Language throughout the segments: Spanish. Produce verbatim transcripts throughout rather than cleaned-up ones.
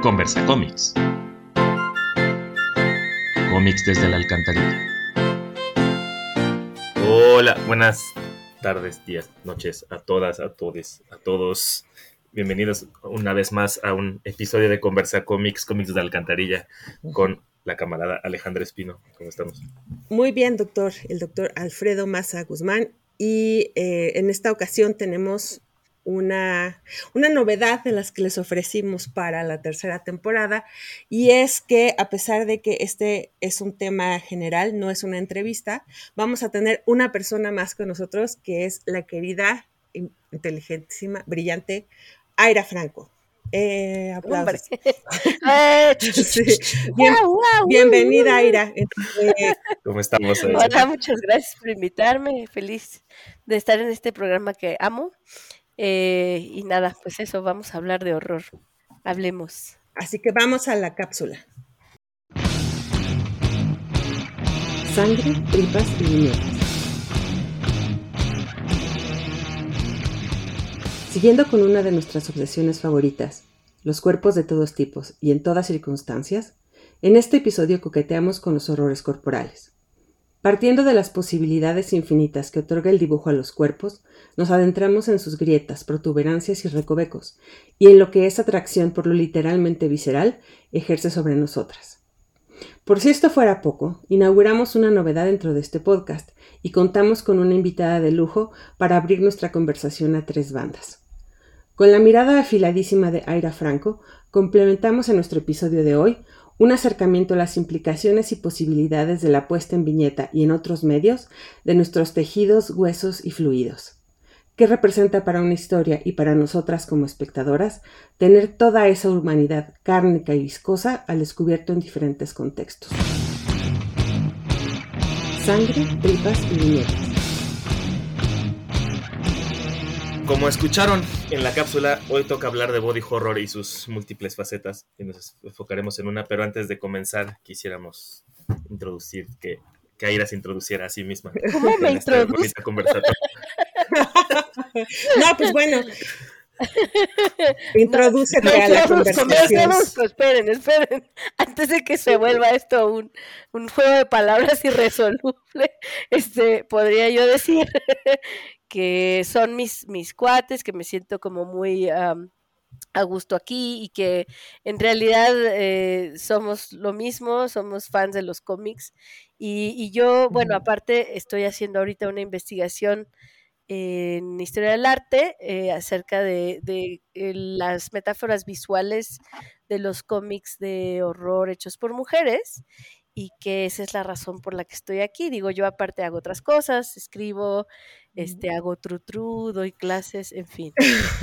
Conversa Cómics. Cómics desde la alcantarilla. Hola, buenas tardes, días, noches a todas, a todes, a todos. Bienvenidos una vez más a un episodio de Conversa Cómics, Cómics desde la alcantarilla, con la camarada Alejandra Espino. ¿Cómo estamos? Muy bien, doctor. El doctor Alfredo Maza Guzmán. Y eh, en esta ocasión tenemos una, una novedad de las que les ofrecimos para la tercera temporada, y es que a pesar de que este es un tema general, no es una entrevista, vamos a tener una persona más con nosotros, que es la querida, inteligentísima, brillante Aira Franco. Eh, aplausos. Sí. Bien, wow, wow, bienvenida, Aira. Eh, ¿Cómo estamos? Aira? Hola, muchas gracias por invitarme. Feliz de estar en este programa que amo. Eh, y nada, pues eso, vamos a hablar de horror. Hablemos. Así que vamos a la cápsula. Sangre, tripas y viñetas. Siguiendo con una de nuestras obsesiones favoritas, los cuerpos de todos tipos y en todas circunstancias, en este episodio coqueteamos con los horrores corporales. Partiendo de las posibilidades infinitas que otorga el dibujo a los cuerpos, nos adentramos en sus grietas, protuberancias y recovecos, y en lo que esa atracción por lo literalmente visceral ejerce sobre nosotras. Por si esto fuera poco, inauguramos una novedad dentro de este podcast y contamos con una invitada de lujo para abrir nuestra conversación a tres bandas. Con la mirada afiladísima de Aira Franco, complementamos en nuestro episodio de hoy un acercamiento a las implicaciones y posibilidades de la puesta en viñeta y en otros medios de nuestros tejidos, huesos y fluidos. ¿Qué representa para una historia y para nosotras como espectadoras tener toda esa humanidad cárnica y viscosa al descubierto en diferentes contextos? Sangre, tripas y viñetas. Como escucharon en la cápsula, hoy toca hablar de body horror y sus múltiples facetas, y nos enfocaremos en una, pero antes de comenzar quisiéramos introducir, que, que Aira se introduciera a sí misma. ¿Cómo me introduzco? No, pues bueno, introdúcete no, no, a la no, conversación. No, esperen, esperen, antes de que se vuelva esto un, un juego de palabras irresoluble, este, podría yo decir que son mis, mis cuates, que me siento como muy um, a gusto aquí y que en realidad eh, somos lo mismo, somos fans de los cómics y, y yo, bueno, aparte estoy haciendo ahorita una investigación en Historia del Arte eh, acerca de, de eh, las metáforas visuales de los cómics de horror hechos por mujeres, y que esa es la razón por la que estoy aquí. Digo, yo aparte hago otras cosas, escribo, este, hago tru tru, doy clases, en fin.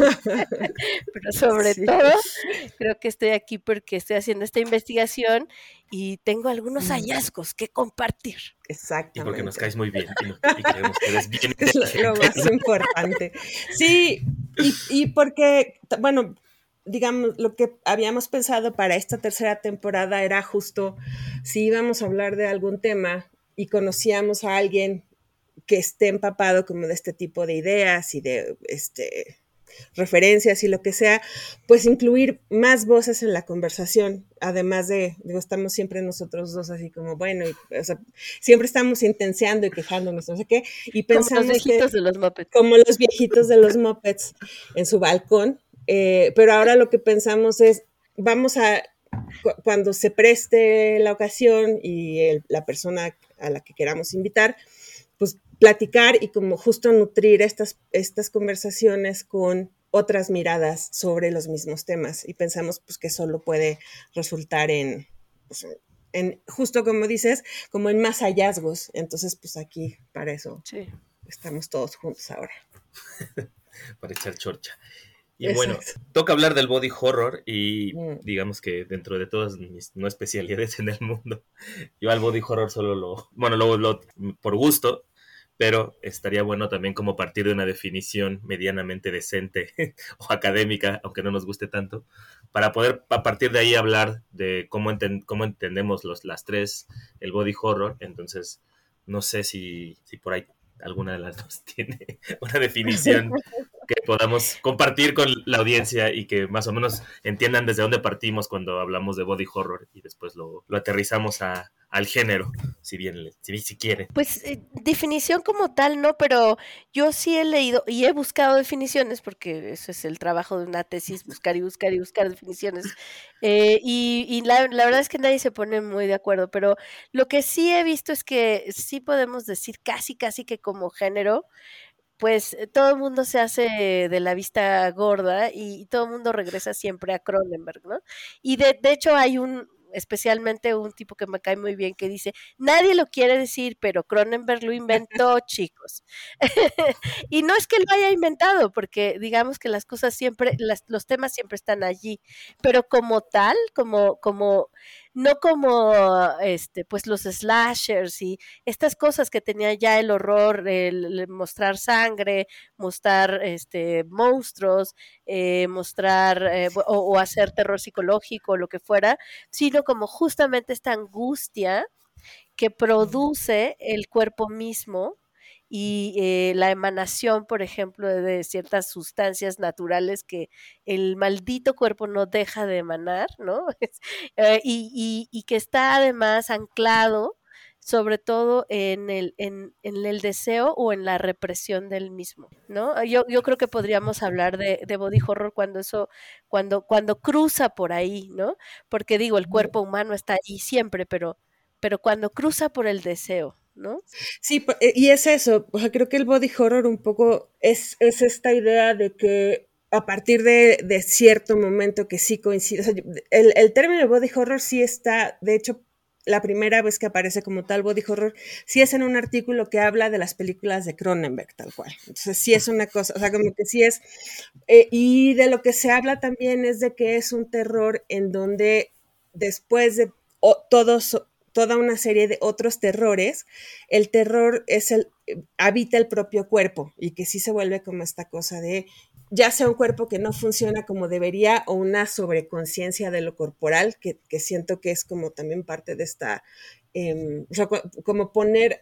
Pero sobre sí. todo, creo que estoy aquí porque estoy haciendo esta investigación y tengo algunos hallazgos que compartir. Exactamente. Y porque nos caes muy bien y, y creemos que eres bien. Es lo, lo más importante. Sí, y, y porque, bueno, digamos, lo que habíamos pensado para esta tercera temporada era justo si íbamos a hablar de algún tema y conocíamos a alguien que esté empapado como de este tipo de ideas y de este referencias y lo que sea, pues incluir más voces en la conversación, además de, digo, estamos siempre nosotros dos así como, bueno, y, o sea, siempre estamos intenseando y quejándonos, no sé qué, y pensamos como los viejitos que, de los Muppets. Como los viejitos de los Muppets en su balcón, eh, pero ahora lo que pensamos es, vamos a, cu- cuando se preste la ocasión y el, la persona a la que queramos invitar, pues platicar y como justo nutrir estas, estas conversaciones con otras miradas sobre los mismos temas, y pensamos pues que solo puede resultar en, pues, en justo como dices, como en más hallazgos. Entonces pues aquí para eso sí. Estamos todos juntos ahora. Para echar chorcha. Y Exacto. bueno, toca hablar del body horror y mm. digamos que dentro de todas mis no especialidades en el mundo, yo al body horror solo lo, bueno, lo, lo por gusto, pero estaría bueno también como partir de una definición medianamente decente o académica, aunque no nos guste tanto, para poder a partir de ahí hablar de cómo, enten, cómo entendemos los, las tres, el body horror. Entonces, no sé si, si por ahí alguna de las dos tiene una definición que podamos compartir con la audiencia y que más o menos entiendan desde dónde partimos cuando hablamos de body horror y después lo, lo aterrizamos a, al género, si bien si, si quieren. Pues eh, definición como tal, no, pero yo sí he leído y he buscado definiciones, porque eso es el trabajo de una tesis, buscar y buscar y buscar definiciones. Eh, y y la, la verdad es que nadie se pone muy de acuerdo, pero lo que sí he visto es que sí podemos decir casi, casi que como género, pues todo el mundo se hace de la vista gorda y, y todo el mundo regresa siempre a Cronenberg, ¿no? Y de, de hecho hay un, especialmente un tipo que me cae muy bien que dice, nadie lo quiere decir, pero Cronenberg lo inventó, chicos. Y no es que lo haya inventado, porque digamos que las cosas siempre, las, los temas siempre están allí, pero como tal, como, como, no como este, pues los slashers y estas cosas que tenía ya el horror, el, el mostrar sangre, mostrar este monstruos, eh, mostrar eh, o, o hacer terror psicológico, lo que fuera, sino como justamente esta angustia que produce el cuerpo mismo y eh, la emanación, por ejemplo, de, de ciertas sustancias naturales que el maldito cuerpo no deja de emanar, ¿no? eh, y, y, y que está además anclado sobre todo en el, en, en el deseo o en la represión del mismo, ¿no? Yo, yo creo que podríamos hablar de, de body horror cuando eso, cuando, cuando cruza por ahí, ¿no? Porque digo, el cuerpo humano está ahí siempre, pero, pero cuando cruza por el deseo, ¿no? Sí, y es eso, o sea, creo que el body horror un poco es, es esta idea de que a partir de, de cierto momento que sí coincide, o sea, el, el término body horror sí está, de hecho, la primera vez que aparece como tal body horror, sí es en un artículo que habla de las películas de Cronenberg, tal cual. Entonces sí es una cosa, o sea, como que sí es, eh, y de lo que se habla también es de que es un terror en donde después de oh, todos toda una serie de otros terrores, el terror es el, habita el propio cuerpo y que sí se vuelve como esta cosa de ya sea un cuerpo que no funciona como debería o una sobreconciencia de lo corporal, que, que siento que es como también parte de esta, eh, o sea, como poner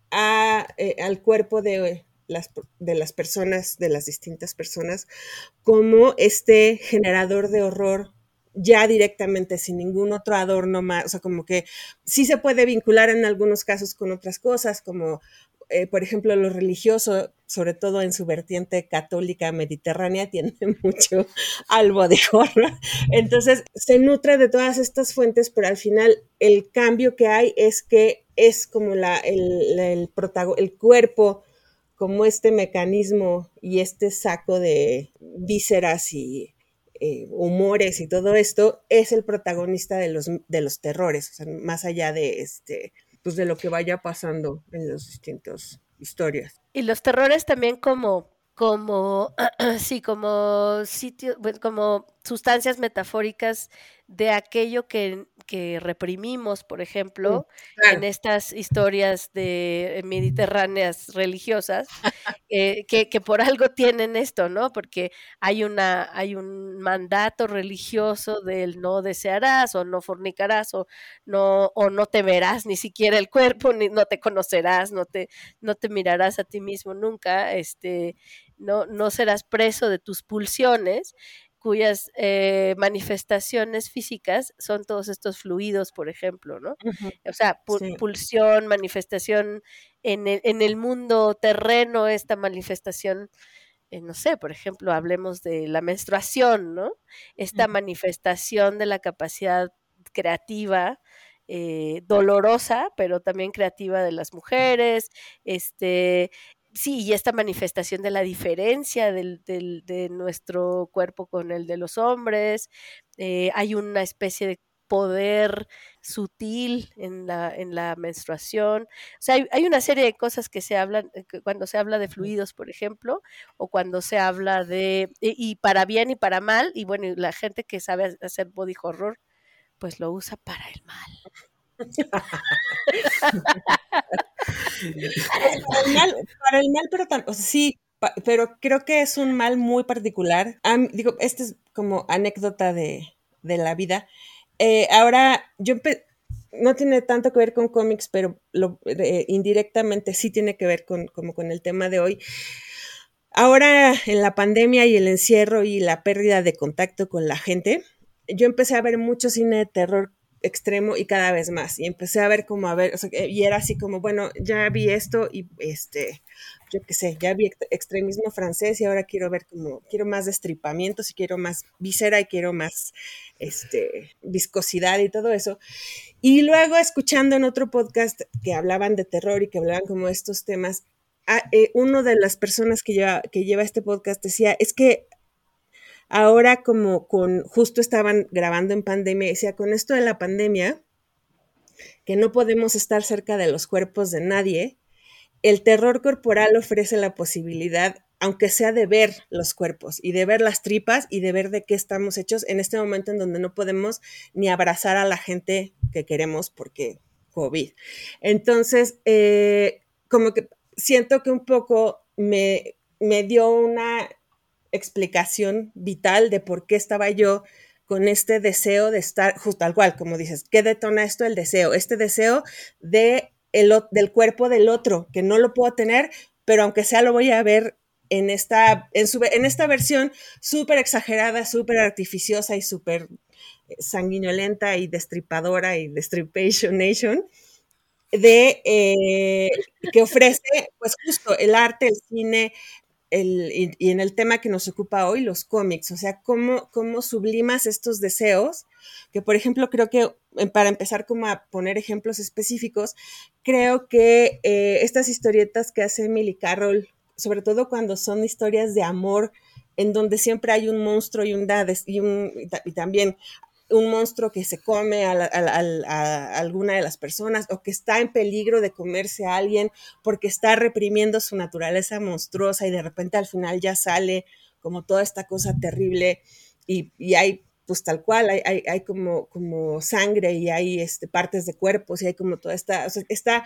a, eh, al cuerpo de las, de las personas, de las distintas personas, como este generador de horror ya directamente, sin ningún otro adorno más, o sea, como que sí se puede vincular en algunos casos con otras cosas, como eh, por ejemplo lo religioso, sobre todo en su vertiente católica mediterránea, tiene mucho al body horror, entonces se nutre de todas estas fuentes, pero al final el cambio que hay es que es como la, el, el, protagon- el cuerpo como este mecanismo y este saco de vísceras y eh, humores y todo esto, es el protagonista de los, de los terrores, o sea, más allá de, este, pues de lo que vaya pasando en las distintas historias. Y los terrores también como, como, sí, como sitios, bueno, como sustancias metafóricas de aquello que, que reprimimos, por ejemplo, mm, claro, en estas historias de mediterráneas religiosas, eh, que, que por algo tienen esto, ¿no? Porque hay una, hay un mandato religioso del no desearás o no fornicarás o no, o no te verás ni siquiera el cuerpo, ni no te conocerás, no te, no te mirarás a ti mismo nunca, este, no, no serás preso de tus pulsiones, cuyas eh, manifestaciones físicas son todos estos fluidos, por ejemplo, ¿no? Uh-huh. O sea, pu- sí. pulsión, manifestación en el, en el mundo terreno, esta manifestación, eh, no sé, por ejemplo, hablemos de la menstruación, ¿no? Esta uh-huh. manifestación de la capacidad creativa, eh, dolorosa, pero también creativa de las mujeres, este... Sí, y esta manifestación de la diferencia del, del, de nuestro cuerpo con el de los hombres, eh, hay una especie de poder sutil en la, en la menstruación. O sea, hay, hay una serie de cosas que se hablan, que cuando se habla de fluidos, por ejemplo, o cuando se habla de, y, y para bien y para mal, y bueno, la gente que sabe hacer body horror, pues lo usa para el mal. para, el mal para el mal, pero tan, o sea, sí, pa, pero creo que es un mal muy particular. Um, digo, esta es como anécdota de, de la vida. Eh, ahora, yo no tiene tanto que ver con cómics, pero lo, eh, indirectamente sí tiene que ver con, como con el tema de hoy. Ahora, en la pandemia y el encierro y la pérdida de contacto con la gente, yo empecé a ver mucho cine de terror extremo y cada vez más. Y empecé a ver como a ver, o sea, y era así como, bueno, ya vi esto y este, yo qué sé, ya vi extremismo francés y ahora quiero ver como, quiero más destripamientos y quiero más víscera y quiero más este, viscosidad y todo eso. Y luego escuchando en otro podcast que hablaban de terror y que hablaban como estos temas, a, eh, uno de las personas que lleva, que lleva este podcast decía, es que ahora como con, justo estaban grabando en pandemia, decía, con esto de la pandemia, que no podemos estar cerca de los cuerpos de nadie, el terror corporal ofrece la posibilidad, aunque sea de ver los cuerpos y de ver las tripas y de ver de qué estamos hechos en este momento en donde no podemos ni abrazar a la gente que queremos porque COVID. Entonces, eh, como que siento que un poco me, me dio una explicación vital de por qué estaba yo con este deseo de estar, justo tal cual, como dices, ¿qué detona esto? El deseo, este deseo de el, del cuerpo del otro, que no lo puedo tener, pero aunque sea lo voy a ver en esta, en su, en esta versión súper exagerada, súper artificiosa y súper sanguinolenta y destripadora y destripation nation, de, eh, que ofrece pues justo el arte, el cine, el, y, y, en el tema que nos ocupa hoy, los cómics, o sea, cómo, cómo sublimas estos deseos, que por ejemplo creo que, para empezar como a poner ejemplos específicos, creo que eh, estas historietas que hace Emily Carroll, sobre todo cuando son historias de amor, en donde siempre hay un monstruo y, un, y, un, y también un monstruo que se come a, la, a, a, a, alguna de las personas o que está en peligro de comerse a alguien porque está reprimiendo su naturaleza monstruosa y de repente al final ya sale como toda esta cosa terrible y, y hay pues tal cual, hay, hay, hay como, como sangre y hay este, partes de cuerpos y hay como toda esta, o sea, esta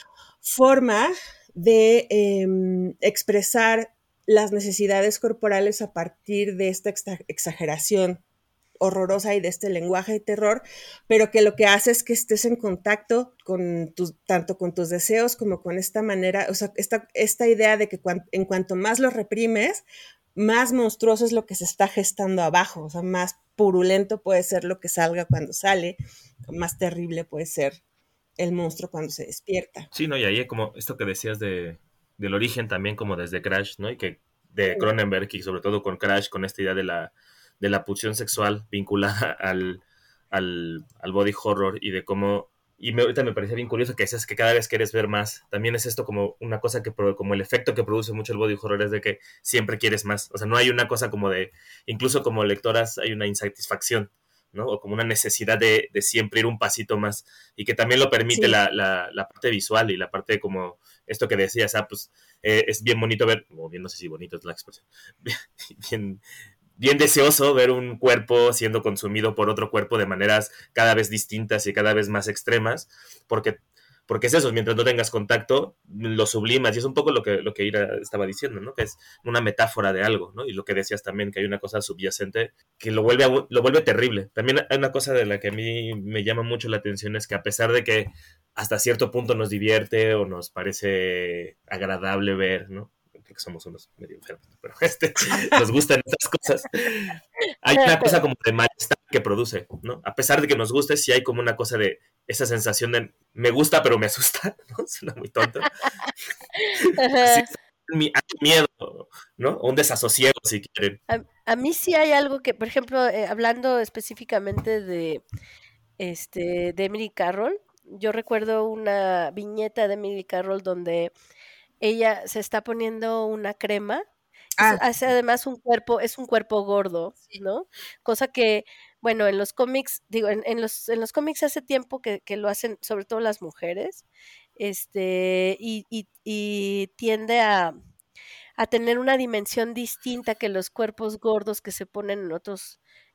forma de eh, expresar las necesidades corporales a partir de esta exageración horrorosa y de este lenguaje de terror, pero que lo que hace es que estés en contacto con tus, tanto con tus deseos como con esta manera, o sea, esta, esta idea de que cuan, en cuanto más lo reprimes, más monstruoso es lo que se está gestando abajo, o sea, más purulento puede ser lo que salga cuando sale, más terrible puede ser el monstruo cuando se despierta. Sí, no, y ahí como esto que decías de, del origen también como desde Crash, ¿no? Y que de Cronenberg y sobre todo con Crash, con esta idea de la, de la pulsión sexual vinculada al, al, al body horror y de cómo, y me, ahorita me parece bien curioso que decías que cada vez quieres ver más, también es esto como una cosa que, como el efecto que produce mucho el body horror es de que siempre quieres más, o sea, no hay una cosa como de, incluso como lectoras hay una insatisfacción, ¿no? O como una necesidad de, de siempre ir un pasito más y que también lo permite sí. la, la, la parte visual y la parte como esto que decías, ah, pues eh, es bien bonito ver, o bien no sé si bonito es la expresión, bien, bien deseoso ver un cuerpo siendo consumido por otro cuerpo de maneras cada vez distintas y cada vez más extremas, porque porque es eso, mientras no tengas contacto, lo sublimas, y es un poco lo que, lo que Ira estaba diciendo, ¿no? Que es una metáfora de algo, ¿no? Y lo que decías también, que hay una cosa subyacente que lo vuelve, a, lo vuelve terrible. También hay una cosa de la que a mí me llama mucho la atención, es que a pesar de que hasta cierto punto nos divierte o nos parece agradable ver, ¿no? Porque somos unos medio enfermos, pero este, nos gustan estas cosas. Hay una cosa como de malestar que produce, ¿no? A pesar de que nos guste, sí hay como una cosa de esa sensación de me gusta, pero me asusta, ¿no? Suena muy tonto. Así, hay miedo, ¿no? O un desasosiego, si quieren. A, a, mí sí hay algo que, por ejemplo, eh, hablando específicamente de, este, de Emily Carroll, yo recuerdo una viñeta de Emily Carroll donde ella se está poniendo una crema, ah, hace además un cuerpo, es un cuerpo gordo, ¿no? Cosa que, bueno, en los cómics, digo, en, en los, en los cómics hace tiempo que, que lo hacen, sobre todo las mujeres, este, y, y, y tiende a, a tener una dimensión distinta que los cuerpos gordos que se ponen en otros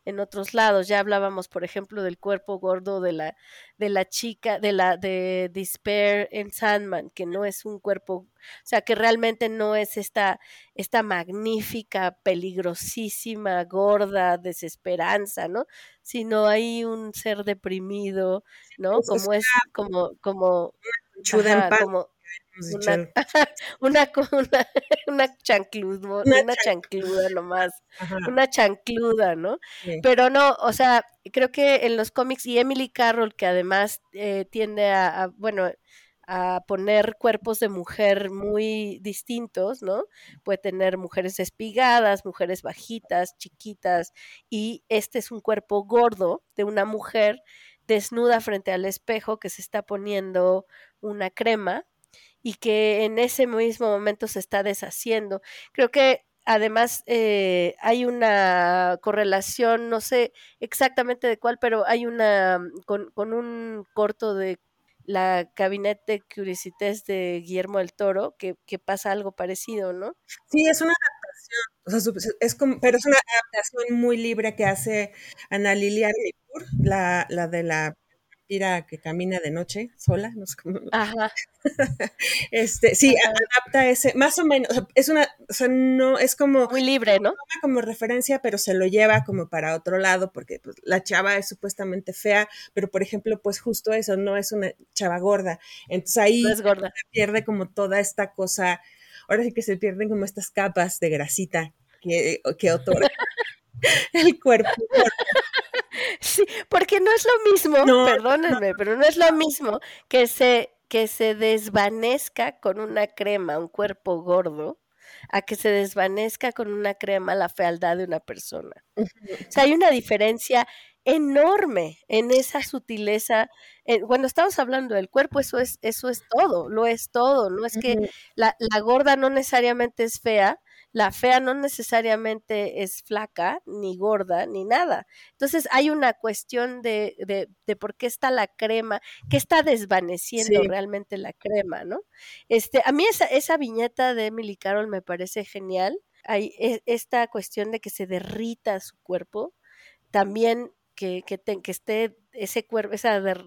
en otros lados. Ya hablábamos, por ejemplo, del cuerpo gordo de la, de la chica, de la de Despair en Sandman, que no es un cuerpo, o sea, que realmente no es esta, esta magnífica, peligrosísima, gorda, desesperanza, ¿no? Sino hay un ser deprimido, ¿no? Es, es Como es, como, como, chuda en ajá, paz, como hemos dicho una, el- una, una, una chancluda, una una chan- chancluda nomás, ajá, una chancluda, ¿no? sí. Pero no, o sea, creo que en los cómics, y Emily Carroll, que además eh, tiende a, a, bueno, a poner cuerpos de mujer muy distintos, ¿no? Puede tener mujeres espigadas, mujeres bajitas, chiquitas, y este es un cuerpo gordo de una mujer desnuda frente al espejo que se está poniendo una crema y que en ese mismo momento se está deshaciendo. Creo que además eh, hay una correlación, no sé exactamente de cuál, pero hay una con, con un corto de la Cabinet de Curiosités de Guillermo del Toro, que, que pasa algo parecido, ¿no? Sí, es una adaptación, o sea, su- es como, pero es una adaptación muy libre que hace Ana Lilia Arnipur, la, la de la vampira que camina de noche sola, no sé cómo. Ajá, Este, sí, a- ajá. adapta ese, más o menos, o sea, es una, o sea, no, es como, Muy libre, ¿no? toma como referencia, pero se lo lleva como para otro lado, porque pues, la chava es supuestamente fea, pero por ejemplo, pues justo eso, no es una chava gorda. Entonces No ahí es gorda. se pierde como toda esta cosa, ahora sí que se pierden como estas capas de grasita que, que otorga el cuerpo. Sí, porque no es lo mismo, No, no, perdónenme, pero no es lo mismo que se, que se desvanezca con una crema un cuerpo gordo a que se desvanezca con una crema la fealdad de una persona. no. O sea, hay una diferencia enorme en esa sutileza. Eh, cuando estamos hablando del cuerpo, eso es, eso es todo, lo es todo. No es que Ujú, la, la gorda no necesariamente es fea, la fea no necesariamente es flaca, ni gorda, ni nada. Entonces hay una cuestión de, de, de por qué está la crema, qué está desvaneciendo sí, realmente la crema, ¿no? Este, a mí esa, esa viñeta de Emily Carroll me parece genial. Hay e- esta cuestión de que se derrita su cuerpo, también que, que, te, que esté ese cuerpo, esa, der,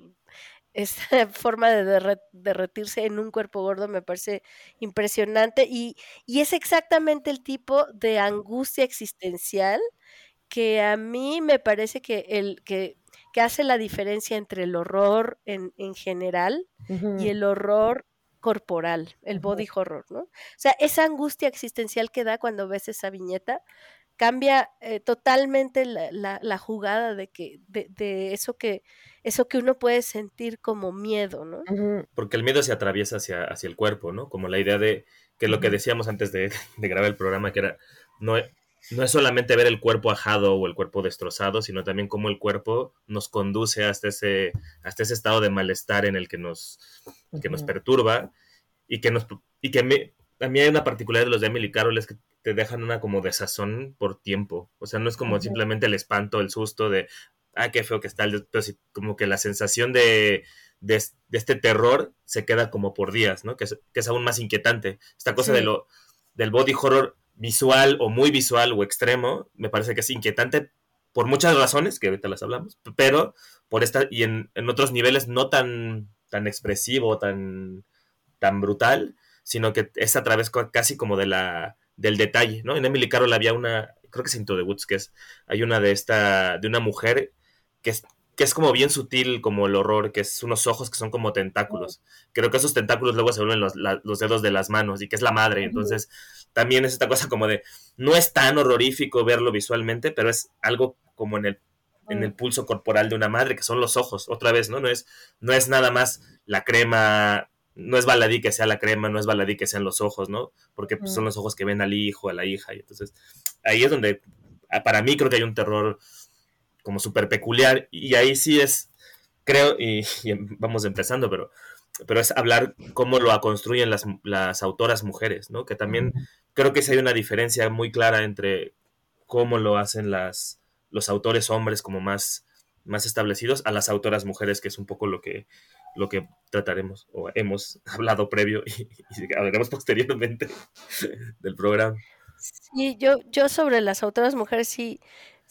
esa forma de derret, derretirse en un cuerpo gordo me parece impresionante y, y es exactamente el tipo de angustia existencial que a mí me parece que, el, que, que hace la diferencia entre el horror en, en general y ujú, el horror corporal, el ujú. body horror, ¿no? O sea, esa angustia existencial que da cuando ves esa viñeta cambia eh, totalmente la, la, la, jugada de que de, de, eso que eso que uno puede sentir como miedo, ¿no? Ujú, Porque el miedo se atraviesa hacia, hacia el cuerpo, ¿no? Como la idea de que lo que ujú, decíamos antes de, de grabar el programa, que era, no, no es solamente ver el cuerpo ajado o el cuerpo destrozado, sino también cómo el cuerpo nos conduce hasta ese, hasta ese estado de malestar en el que nos, que nos ujú. perturba y que nos y que me, a mí hay una particularidad de los de Emily Carroll es que te dejan una como desazón por tiempo. O sea, no es como Ujú, simplemente el espanto, el susto de, ah, qué feo que está, el, pero sí, como que la sensación de, de, de, este terror se queda como por días, ¿no? Que es, que es aún más inquietante. Esta cosa de sí, lo, del body horror visual o muy visual o extremo, me parece que es inquietante por muchas razones, que ahorita las hablamos, pero por esta, y en, en otros niveles no tan, tan expresivo, tan, tan brutal, sino que es a través casi como de la del detalle, ¿no? En Emily Carroll había una, creo que es Into the Woods, que es, hay una de esta, de una mujer que es, que es como bien sutil como el horror, que es unos ojos que son como tentáculos. Creo que esos tentáculos luego se vuelven los, la, los dedos de las manos y que es la madre, ujú, entonces también es esta cosa como de, no es tan horrorífico verlo visualmente, pero es algo como en el en el pulso corporal de una madre, que son los ojos, otra vez, ¿no? No es, no es nada más la crema, no es baladí que sea la crema, no es baladí que sean los ojos, ¿no? Porque pues, son ujú. los ojos que ven al hijo, a la hija, y entonces ahí es donde, para mí creo que hay un terror como súper peculiar, y ahí sí es, creo, y, y, vamos empezando, pero, pero es hablar cómo lo construyen las, las autoras mujeres, ¿no? Que también creo que sí hay una diferencia muy clara entre cómo lo hacen las, los autores hombres como más, más establecidos a las autoras mujeres, que es un poco lo que, lo que trataremos o hemos hablado previo y, y hablaremos posteriormente del programa. Sí, yo, yo sobre las autoras mujeres sí, sí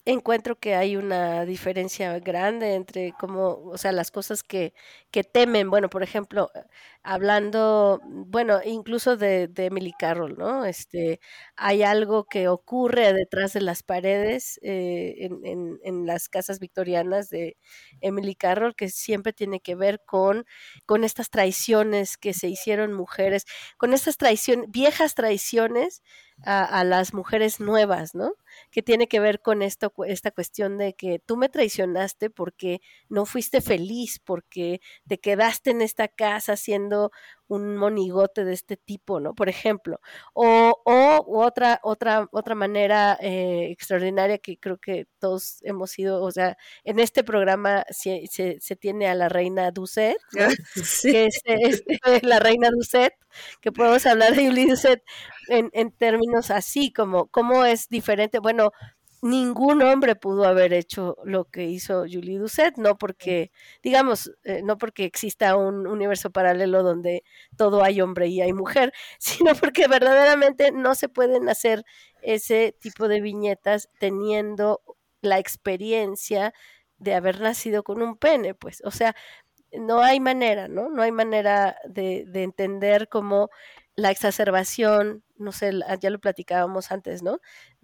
encuentro que hay una diferencia grande entre cómo, o sea, las cosas que, que temen. Bueno, por ejemplo, hablando, bueno, incluso de, de Emily Carroll, ¿no? Este, hay algo que ocurre detrás de las paredes eh, en, en, en las casas victorianas de Emily Carroll que siempre tiene que ver con, con estas traiciones que se hicieron mujeres, con estas traiciones, viejas traiciones a, a las mujeres nuevas, ¿no? Que tiene que ver con esto, esta cuestión de que tú me traicionaste porque no fuiste feliz, porque te quedaste en esta casa siendo un monigote de este tipo, ¿no? Por ejemplo, o, o u otra, otra, otra manera eh, extraordinaria que creo que todos hemos sido, o sea, en este programa se, se, se tiene a la reina Doucet, ¿no? Sí. Que es, es, la reina Doucet, que podemos hablar de Julie Doucet en, en términos así, como cómo es diferente. Bueno, ningún hombre pudo haber hecho lo que hizo Julie Doucet, no porque, digamos, eh, no porque exista un universo paralelo donde todo hay hombre y hay mujer, sino porque verdaderamente no se pueden hacer ese tipo de viñetas teniendo la experiencia de haber nacido con un pene, pues, o sea, no hay manera, ¿no? No hay manera de, de entender cómo la exacerbación, no sé, ya lo platicábamos antes, ¿no?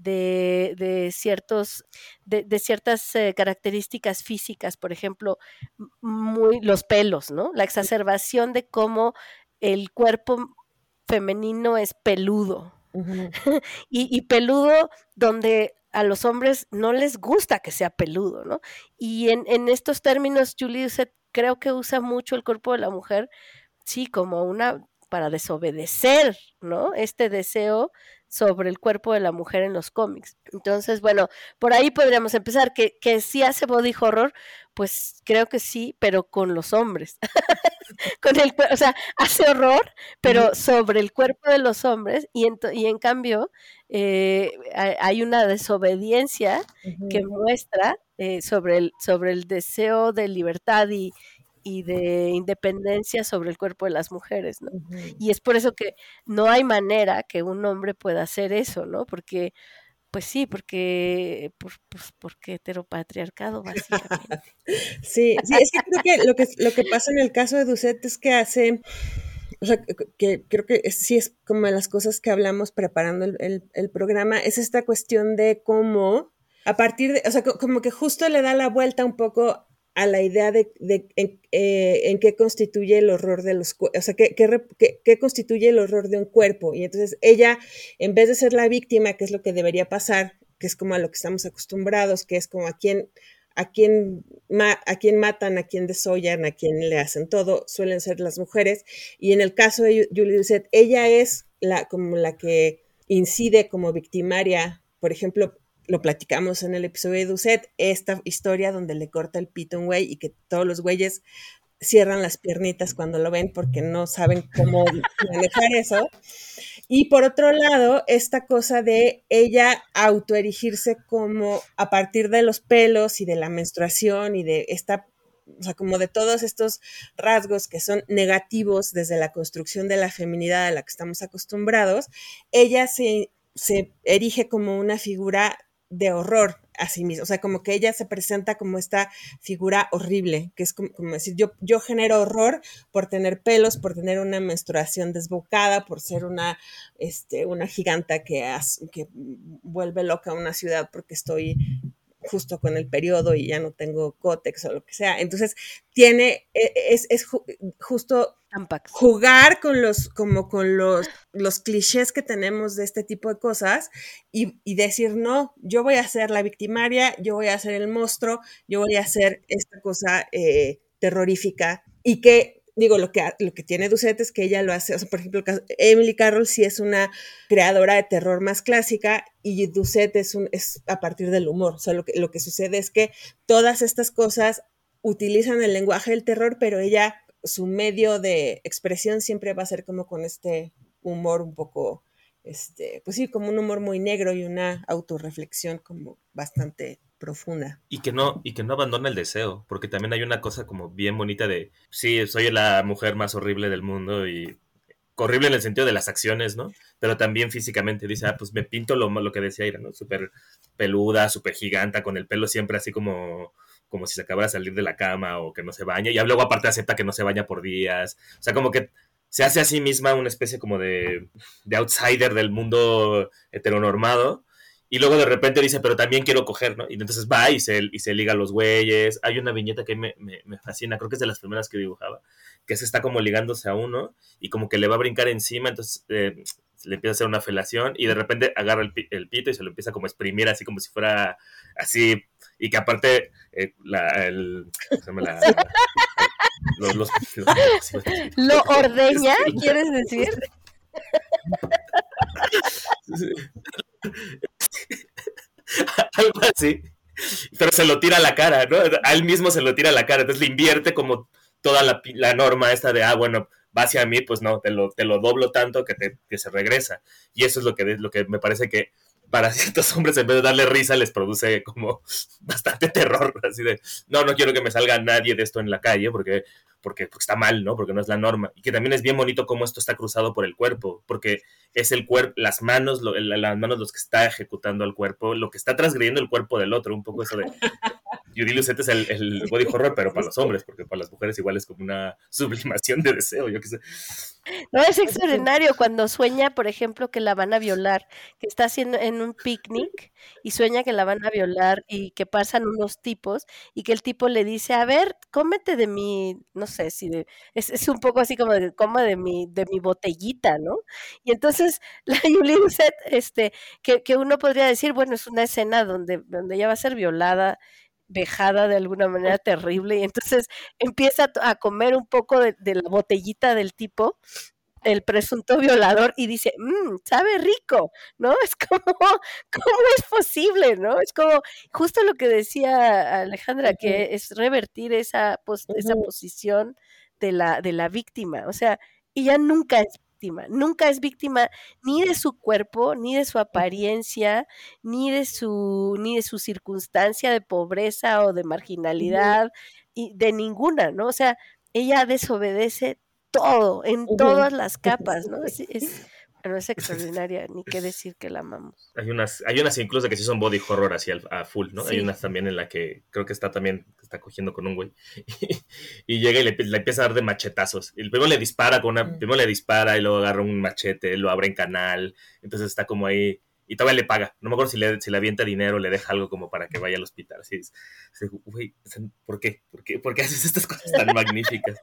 De, de ciertos, de, de ciertas eh, características físicas, por ejemplo, muy los pelos, ¿no? La exacerbación de cómo el cuerpo femenino es peludo. Uh-huh. y, y peludo donde a los hombres no les gusta que sea peludo, ¿no? Y en, en estos términos, Julie Doucet creo que usa mucho el cuerpo de la mujer, sí, como una, para desobedecer, ¿no? Este deseo sobre el cuerpo de la mujer en los cómics. Entonces, bueno, por ahí podríamos empezar, que, que sí hace body horror, pues creo que sí, pero con los hombres. con el, o sea, hace horror, pero sobre el cuerpo de los hombres, y en, y en cambio eh, hay una desobediencia uh-huh. que muestra eh, sobre, el, sobre el deseo de libertad y, y de independencia sobre el cuerpo de las mujeres, ¿no? Uh-huh. Y es por eso que no hay manera que un hombre pueda hacer eso, ¿no? Porque pues sí, porque por, pues porque heteropatriarcado, básicamente. Sí, sí, es que creo que lo que lo que pasa en el caso de Doucet es que hace, o sea, que, que creo que es, sí es como de las cosas que hablamos preparando el, el, el programa, es esta cuestión de cómo, a partir de, o sea, como que justo le da la vuelta un poco a la idea de, de en, eh, en qué constituye el horror de los, o sea, qué, qué, qué, qué constituye el horror de un cuerpo. Y entonces ella, en vez de ser la víctima, que es lo que debería pasar, que es como a lo que estamos acostumbrados, que es como a quien, a quien, a quien matan, a quien desollan, a quien le hacen todo, suelen ser las mujeres. Y en el caso de Julie Doucet, ella es la, como la que incide como victimaria, por ejemplo, lo platicamos en el episodio de Doucet, esta historia donde le corta el pito a un güey y que todos los güeyes cierran las piernitas cuando lo ven porque no saben cómo manejar eso. Y por otro lado, esta cosa de ella autoerigirse como a partir de los pelos y de la menstruación y de esta, o sea, como de todos estos rasgos que son negativos desde la construcción de la feminidad a la que estamos acostumbrados, ella se, se erige como una figura de horror a sí misma, o sea, como que ella se presenta como esta figura horrible, que es como, como decir, yo, yo genero horror por tener pelos, por tener una menstruación desbocada, por ser una, este, una giganta que, has, que vuelve loca a una ciudad porque estoy justo con el periodo y ya no tengo cótex o lo que sea. Entonces, tiene, es, es justo Tampax. Jugar con los, como con los, los clichés que tenemos de este tipo de cosas y, y decir, no, yo voy a ser la victimaria, yo voy a ser el monstruo, yo voy a hacer esta cosa eh, terrorífica y que, digo, lo que, lo que tiene Doucet es que ella lo hace, o sea, por ejemplo, Emily Carroll sí es una creadora de terror más clásica y Doucet es, un, es a partir del humor, o sea, lo que, lo que sucede es que todas estas cosas utilizan el lenguaje del terror, pero ella, su medio de expresión siempre va a ser como con este humor un poco, este, pues sí, como un humor muy negro y una autorreflexión como bastante profunda. Y que no, y que no abandona el deseo, porque también hay una cosa como bien bonita de, sí, soy la mujer más horrible del mundo y horrible en el sentido de las acciones, ¿no? Pero también físicamente dice, ah, pues me pinto lo, lo que decía Ira, ¿no? Súper peluda, súper giganta, con el pelo siempre así como, como si se acabara de salir de la cama o que no se baña. Y luego aparte acepta que no se baña por días. O sea, como que se hace a sí misma una especie como de, de outsider del mundo heteronormado. Y luego de repente dice, pero también quiero coger, ¿no? Y entonces va y se, y se liga a los güeyes. Hay una viñeta que me, me, me fascina, creo que es de las primeras que dibujaba, que se está como ligándose a uno y como que le va a brincar encima, entonces eh, le empieza a hacer una felación y de repente agarra el, el pito y se lo empieza como a exprimir así como si fuera así, y que aparte eh, la, el, la, los, los, los, los, lo ordeña, ¿quieres decir? Algo así, pero se lo tira a la cara, ¿no? A él mismo se lo tira a la cara, entonces le invierte como toda la, la norma esta de, ah, bueno, va hacia mí, pues no, te lo, te lo doblo tanto que, te, que se regresa. Y eso es lo que, lo que me parece que para ciertos hombres, en vez de darle risa, les produce como bastante terror, así de, no, no quiero que me salga nadie de esto en la calle, porque, porque, porque está mal, ¿no? Porque no es la norma. Y que también es bien bonito cómo esto está cruzado por el cuerpo, porque es el cuerpo, las manos, lo, las manos los que está ejecutando al cuerpo, lo que está transgrediendo el cuerpo del otro, un poco eso de... Judith es el, el body horror, pero para los hombres, porque para las mujeres igual es como una sublimación de deseo, yo qué sé. No, es extraordinario cuando sueña, por ejemplo, que la van a violar, que está haciendo en un picnic y sueña que la van a violar y que pasan unos tipos y que el tipo le dice, a ver, cómete de mi, no sé, si de, es, es un poco así como de, coma de mi, de mi botellita, ¿no? Y entonces la Julie Doucet, este, que, que uno podría decir, bueno, es una escena donde, donde ella va a ser violada, vejada de alguna manera terrible, y entonces empieza a comer un poco de, de la botellita del tipo, el presunto violador, y dice, mmm, sabe rico, ¿no? Es como, ¿cómo es posible, no? Es como justo lo que decía Alejandra, uh-huh. que es revertir esa, pos, uh-huh. esa posición de la, de la víctima, o sea, ella nunca es víctima, nunca es víctima ni de su cuerpo, ni de su apariencia, ni de su, ni de su circunstancia de pobreza o de marginalidad, uh-huh. y de ninguna, ¿no? O sea, ella desobedece todo, en uh-huh. todas las capas, ¿no? Es, es, bueno, es extraordinaria, ni qué decir que la amamos. Hay unas, hay unas incluso que sí son body horror así al, a full, ¿no? Sí. Hay unas también en la que creo que está también, está cogiendo con un güey y, y llega y le, le empieza a dar de machetazos. Y primero le dispara con una, mm. primero le dispara y luego agarra un machete, lo abre en canal, entonces está como ahí, y todavía le paga. No me acuerdo si le, si le avienta dinero, le deja algo como para que vaya al hospital. Así es, güey, ¿por qué? ¿Por qué? ¿Por qué haces estas cosas tan magníficas?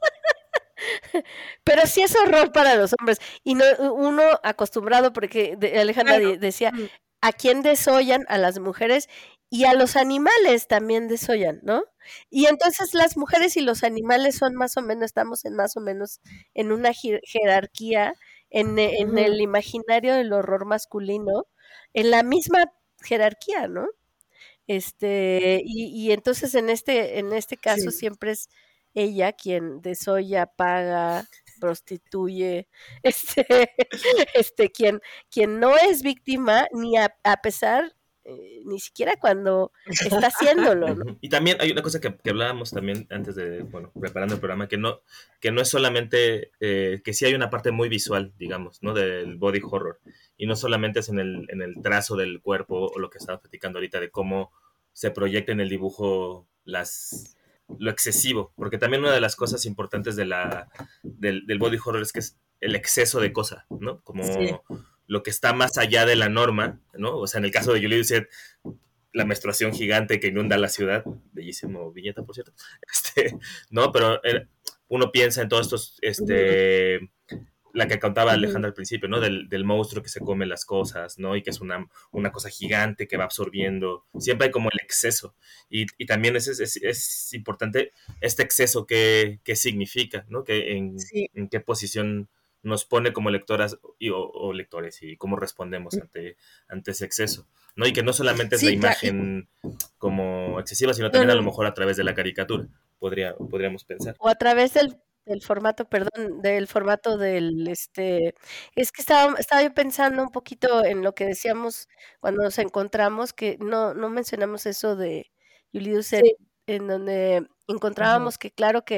Pero sí es horror para los hombres. Y no, uno acostumbrado, porque de, Alejandra claro. de, decía, ¿a quién desollan? A las mujeres y a los animales también desollan, ¿no? Y entonces las mujeres y los animales son más o menos, estamos en más o menos en una jer- jerarquía, en, en uh-huh. el imaginario del horror masculino, en la misma jerarquía, ¿no? Este, y, y entonces en este, en este caso sí. siempre es ella quien desolla, paga, prostituye, este, este, quien, quien no es víctima ni a, a pesar, eh, ni siquiera cuando está haciéndolo, ¿no? Y también hay una cosa que, que hablábamos también antes de, bueno, preparando el programa, que no, que no es solamente, eh, que sí hay una parte muy visual, digamos, ¿no? Del body horror, y no solamente es en el, en el trazo del cuerpo, o lo que estaba platicando ahorita, de cómo se proyecta en el dibujo las... lo excesivo, porque también una de las cosas importantes de la, del, del body horror es que es el exceso de cosa, ¿no? Como sí. lo que está más allá de la norma, ¿no? O sea, en el caso de Julie Doucet, la menstruación gigante que inunda la ciudad, bellísimo viñeta, por cierto, este, ¿no? Pero eh, uno piensa en todos estos, este... la que contaba Alejandra al principio, ¿no? Del, del monstruo que se come las cosas, ¿no? Y que es una, una cosa gigante que va absorbiendo. Siempre hay como el exceso. Y, y también es, es, es importante este exceso que, que significa, ¿no? Que en, sí. en qué posición nos pone como lectoras y, o, o lectores y cómo respondemos ante, ante ese exceso, ¿no? Y que no solamente es sí, la imagen claro. como excesiva, sino también no, no. a lo mejor a través de la caricatura, podría, podríamos pensar. O a través del del formato, perdón, del formato del, este, es que estaba, estaba yo pensando un poquito en lo que decíamos cuando nos encontramos, que no, no mencionamos eso de Julie Doucet, sí. en donde encontrábamos uh-huh. que claro que,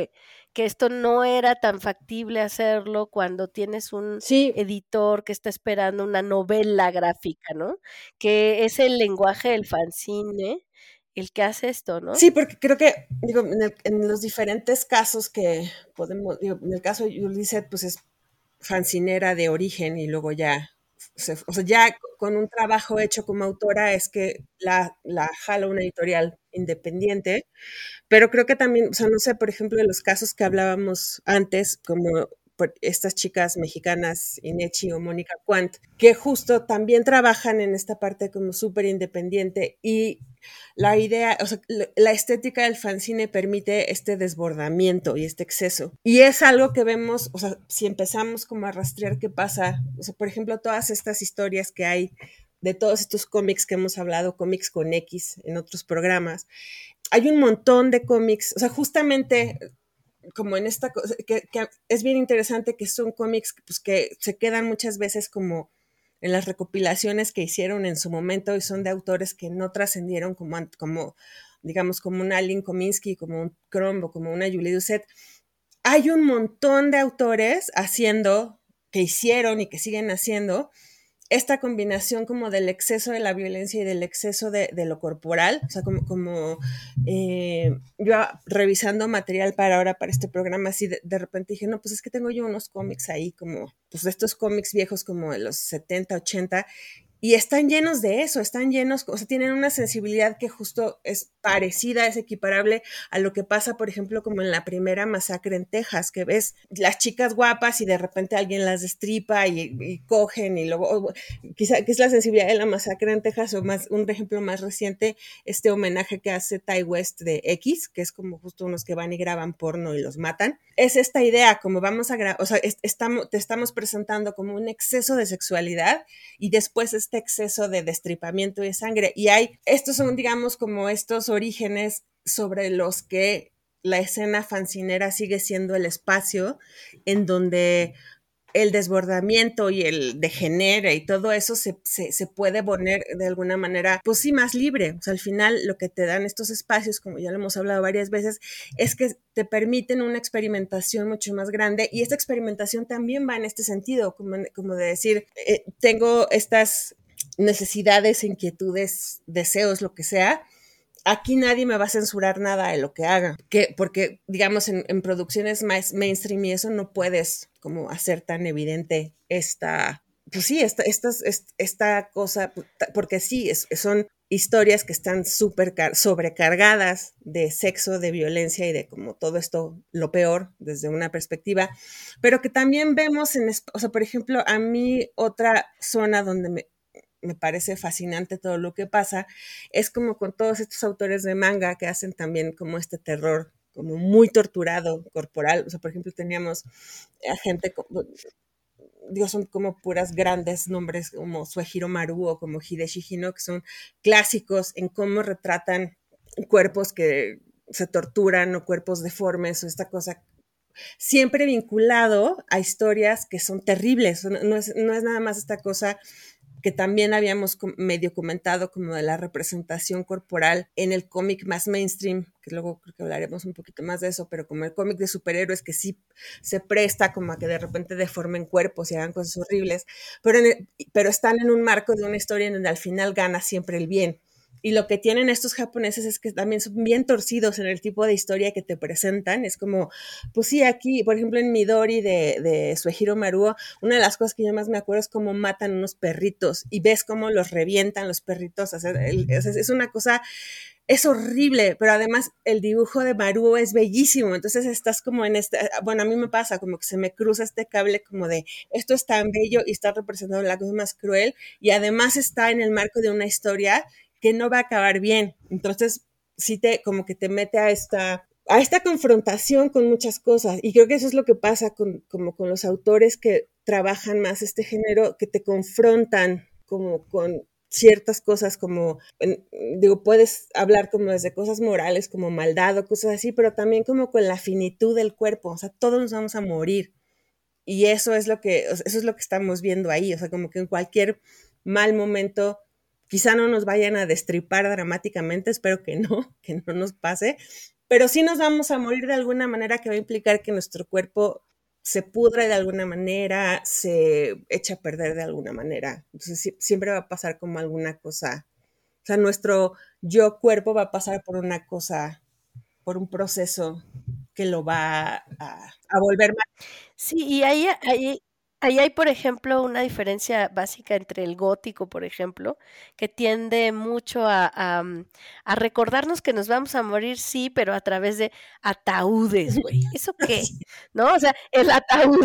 que esto no era tan factible hacerlo cuando tienes un sí. editor que está esperando una novela gráfica, ¿no? Que es el lenguaje del fanzine el que hace esto, ¿no? Sí, porque creo que, digo, en, el, en los diferentes casos que podemos, digo, en el caso de Ulisses, pues es fancinera de origen y luego ya, se, o sea, ya con un trabajo hecho como autora es que la, la jala una editorial independiente, pero creo que también, o sea, no sé, por ejemplo, de los casos que hablábamos antes, como por estas chicas mexicanas, Inechi o Mónica Quant, que justo también trabajan en esta parte como súper independiente y la idea, o sea, la estética del fanzine permite este desbordamiento y este exceso. Y es algo que vemos, o sea, si empezamos como a rastrear qué pasa, o sea, por ejemplo, todas estas historias que hay de todos estos cómics que hemos hablado, cómics con X en otros programas, hay un montón de cómics, o sea, justamente como en esta cosa, que, que es bien interesante que son cómics pues, que se quedan muchas veces como en las recopilaciones que hicieron en su momento y son de autores que no trascendieron como, como, digamos, como una Lynn Kominsky, como un Crumb o como una Julie Doucet. Hay un montón de autores haciendo, que hicieron y que siguen haciendo, esta combinación como del exceso de la violencia y del exceso de, de lo corporal, o sea, como, como eh, yo revisando material para ahora, para este programa, así de, de repente dije, no, pues es que tengo yo unos cómics ahí, como, pues estos cómics viejos como de los setenta, ochenta, y están llenos de eso, están llenos, o sea, tienen una sensibilidad que justo es parecida, es equiparable a lo que pasa, por ejemplo, como en la primera masacre en Texas, que ves las chicas guapas y de repente alguien las destripa y, y cogen y luego, quizá que es la sensibilidad de la masacre en Texas, o más, un ejemplo más reciente, este homenaje que hace Ty West de X, que es como justo unos que van y graban porno y los matan. Es esta idea, como vamos a grabar, o sea, es, estamos, te estamos presentando como un exceso de sexualidad y después este exceso de destripamiento de sangre. Y hay, estos son, digamos, como estos orígenes sobre los que la escena fancinera sigue siendo el espacio en donde el desbordamiento y el degenere y todo eso se, se, se puede poner de alguna manera, pues sí, más libre. O sea, al final lo que te dan estos espacios, como ya lo hemos hablado varias veces, es que te permiten una experimentación mucho más grande y esta experimentación también va en este sentido, como, como de decir, eh, tengo estas necesidades, inquietudes, deseos, lo que sea. Aquí nadie me va a censurar nada de lo que haga, que, porque digamos en, en producciones más mainstream y eso no puedes como hacer tan evidente esta, pues sí, esta, esta, esta cosa, porque sí, es, son historias que están súper sobrecargadas de sexo, de violencia y de como todo esto, lo peor desde una perspectiva, pero que también vemos en, o sea, por ejemplo, a mí otra zona donde me, me parece fascinante todo lo que pasa, es como con todos estos autores de manga que hacen también como este terror, como muy torturado corporal. O sea, por ejemplo, teníamos a gente, como, digo, son como puras grandes nombres como Suehiro Maru o como Hideshi Hino, que son clásicos en cómo retratan cuerpos que se torturan o cuerpos deformes o esta cosa, siempre vinculado a historias que son terribles. No, no, es, no es nada más esta cosa que también habíamos medio comentado como de la representación corporal en el cómic más mainstream, que luego creo que hablaremos un poquito más de eso, pero como el cómic de superhéroes que sí se presta como a que de repente deformen cuerpos y hagan cosas horribles, pero, en el, pero están en un marco de una historia en donde al final gana siempre el bien. Y lo que tienen estos japoneses es que también son bien torcidos en el tipo de historia que te presentan. Es como, pues sí, aquí, por ejemplo, en Midori de, de Suehiro Maruo, una de las cosas que yo más me acuerdo es cómo matan unos perritos y ves cómo los revientan los perritos. O sea, el, es una cosa, es horrible, pero además el dibujo de Maruo es bellísimo. Entonces estás como en este, bueno, a mí me pasa como que se me cruza este cable como de esto es tan bello y está representando la cosa más cruel y además está en el marco de una historia que no va a acabar bien. Entonces, sí te, como que te mete a esta, a esta confrontación con muchas cosas. Y creo que eso es lo que pasa con, como con los autores que trabajan más este género, que te confrontan como con ciertas cosas como, digo, puedes hablar como desde cosas morales, como maldad o cosas así, pero también como con la finitud del cuerpo. O sea, todos nos vamos a morir. Y eso es lo que, eso es lo que estamos viendo ahí. O sea, como que en cualquier mal momento quizá no nos vayan a destripar dramáticamente, espero que no, que no nos pase, pero sí nos vamos a morir de alguna manera que va a implicar que nuestro cuerpo se pudre de alguna manera, se echa a perder de alguna manera. Entonces siempre va a pasar como alguna cosa. O sea, nuestro yo cuerpo va a pasar por una cosa, por un proceso que lo va a, a volver más. Sí, y ahí, ahí, ahí hay, por ejemplo, una diferencia básica entre el gótico, por ejemplo, que tiende mucho a, a, a recordarnos que nos vamos a morir, sí, pero a través de ataúdes, güey. ¿Eso qué? ¿No? O sea, el ataúd.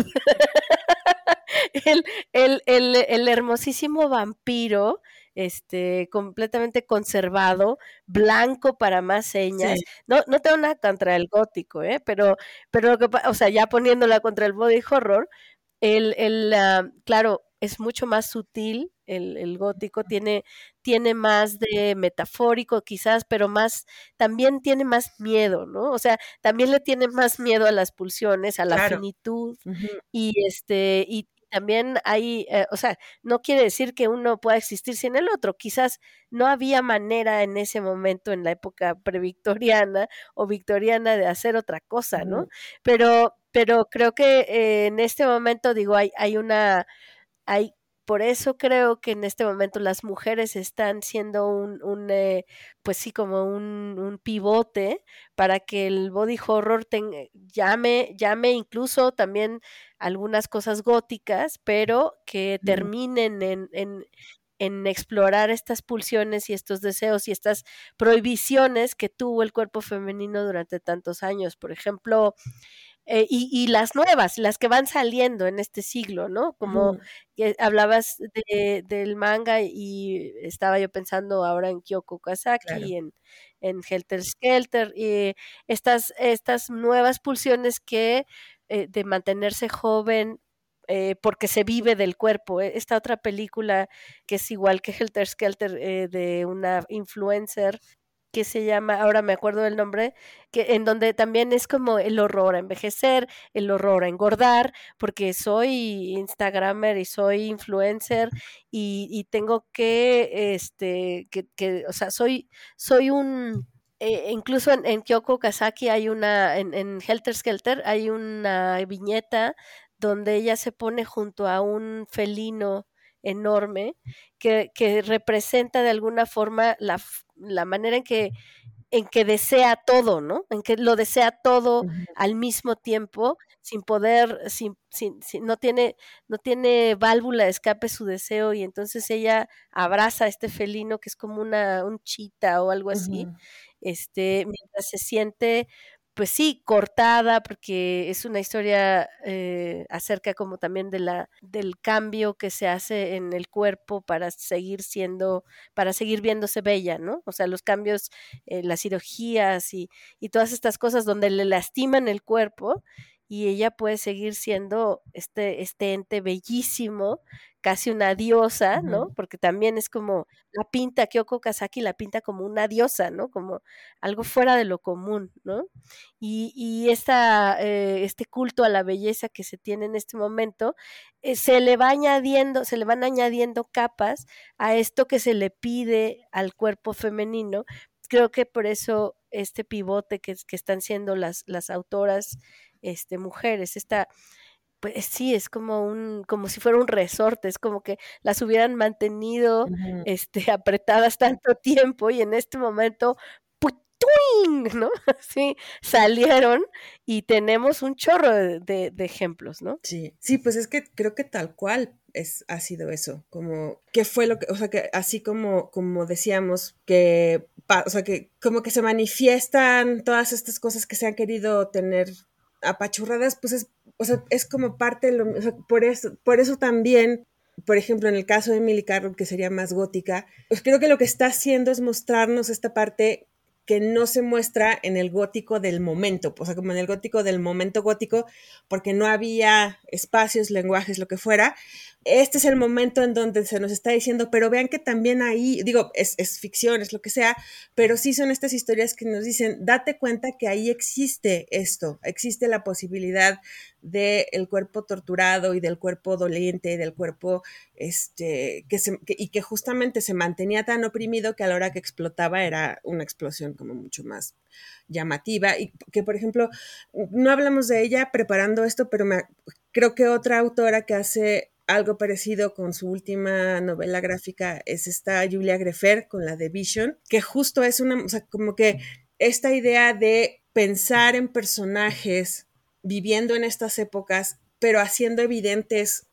el, el, el, el hermosísimo vampiro, este, completamente conservado, blanco para más señas. Sí. No, no tengo nada contra el gótico, ¿eh? Pero, pero lo que o sea, ya poniéndola contra el body horror, el, el uh, claro, es mucho más sutil, el, el gótico tiene, tiene más de metafórico quizás, pero más, también tiene más miedo, ¿no? O sea, también le tiene más miedo a las pulsiones, a la Claro. finitud, Uh-huh. y este, y también hay, eh, o sea, no quiere decir que uno pueda existir sin el otro, quizás no había manera en ese momento, en la época previctoriana o victoriana, de hacer otra cosa, ¿no? Uh-huh. Pero, pero creo que eh, en este momento, digo, hay, hay una, hay, por eso creo que en este momento las mujeres están siendo un, un eh, pues sí, como un, un pivote para que el body horror tenga, llame, llame incluso también algunas cosas góticas, pero que terminen en, en, en explorar estas pulsiones y estos deseos y estas prohibiciones que tuvo el cuerpo femenino durante tantos años. Por ejemplo, Eh, y, y las nuevas, las que van saliendo en este siglo, ¿no? Como uh-huh. que hablabas de, del manga y estaba yo pensando ahora en Kyoko Kazaki, claro. en, en Helter Skelter, y estas, estas nuevas pulsiones que eh, de mantenerse joven eh, porque se vive del cuerpo. Esta otra película que es igual que Helter Skelter eh, de una influencer que se llama, ahora me acuerdo del nombre, que en donde también es como el horror a envejecer, el horror a engordar, porque soy instagramer y soy influencer y, y tengo que, este, que, que, o sea, soy, soy un, eh, incluso en, en Kyoko Kazaki hay una, en, en Helter Skelter hay una viñeta donde ella se pone junto a un felino enorme que, que representa de alguna forma la, la manera en que, en que desea todo, ¿no? En que lo desea todo uh-huh. al mismo tiempo, sin poder, sin, sin, sin, no tiene, no tiene válvula de escape su deseo, y entonces ella abraza a este felino que es como una, un chita o algo así, uh-huh. este, mientras se siente, pues sí, cortada, porque es una historia eh, acerca como también de la, del cambio que se hace en el cuerpo para seguir siendo, para seguir viéndose bella, ¿no? O sea, los cambios, eh, las cirugías y, y todas estas cosas donde le lastiman el cuerpo y ella puede seguir siendo este, este ente bellísimo, casi una diosa, ¿no? Porque también es como, la pinta, Kyoko Kazaki la pinta como una diosa, ¿no? Como algo fuera de lo común, ¿no? Y, y esta, eh, este culto a la belleza que se tiene en este momento, eh, se le va añadiendo, se le van añadiendo capas a esto que se le pide al cuerpo femenino. Creo que por eso este pivote que, que están siendo las, las autoras este, mujeres, esta, pues sí, es como un, como si fuera un resorte, es como que las hubieran mantenido uh-huh. este, apretadas tanto tiempo y en este momento ¡putuing! ¿No? Sí, salieron y tenemos un chorro de, de, de ejemplos, ¿no? Sí, sí, pues es que creo que tal cual es, ha sido eso, como, ¿qué fue lo que, o sea, que así como, como decíamos, que, o sea, que como que se manifiestan todas estas cosas que se han querido tener apachurradas, pues es, o sea, es como parte de lo, o sea, por eso, por eso también, por ejemplo, en el caso de Emily Carroll, que sería más gótica, pues creo que lo que está haciendo es mostrarnos esta parte que no se muestra en el gótico del momento, o sea, como en el gótico del momento gótico, porque no había espacios, lenguajes, lo que fuera. Este es el momento en donde se nos está diciendo, pero vean que también ahí, digo, es, es ficción, es lo que sea, pero sí son estas historias que nos dicen, date cuenta que ahí existe esto, existe la posibilidad del cuerpo torturado y del cuerpo doliente, del cuerpo este, que se, que, y que justamente se mantenía tan oprimido que a la hora que explotaba era una explosión como mucho más llamativa, y que por ejemplo, no hablamos de ella preparando esto, pero me, creo que otra autora que hace algo parecido con su última novela gráfica es esta Julia Greffer con la de Vision, que justo es una, o sea, como que esta idea de pensar en personajes viviendo en estas épocas, pero haciendo evidentes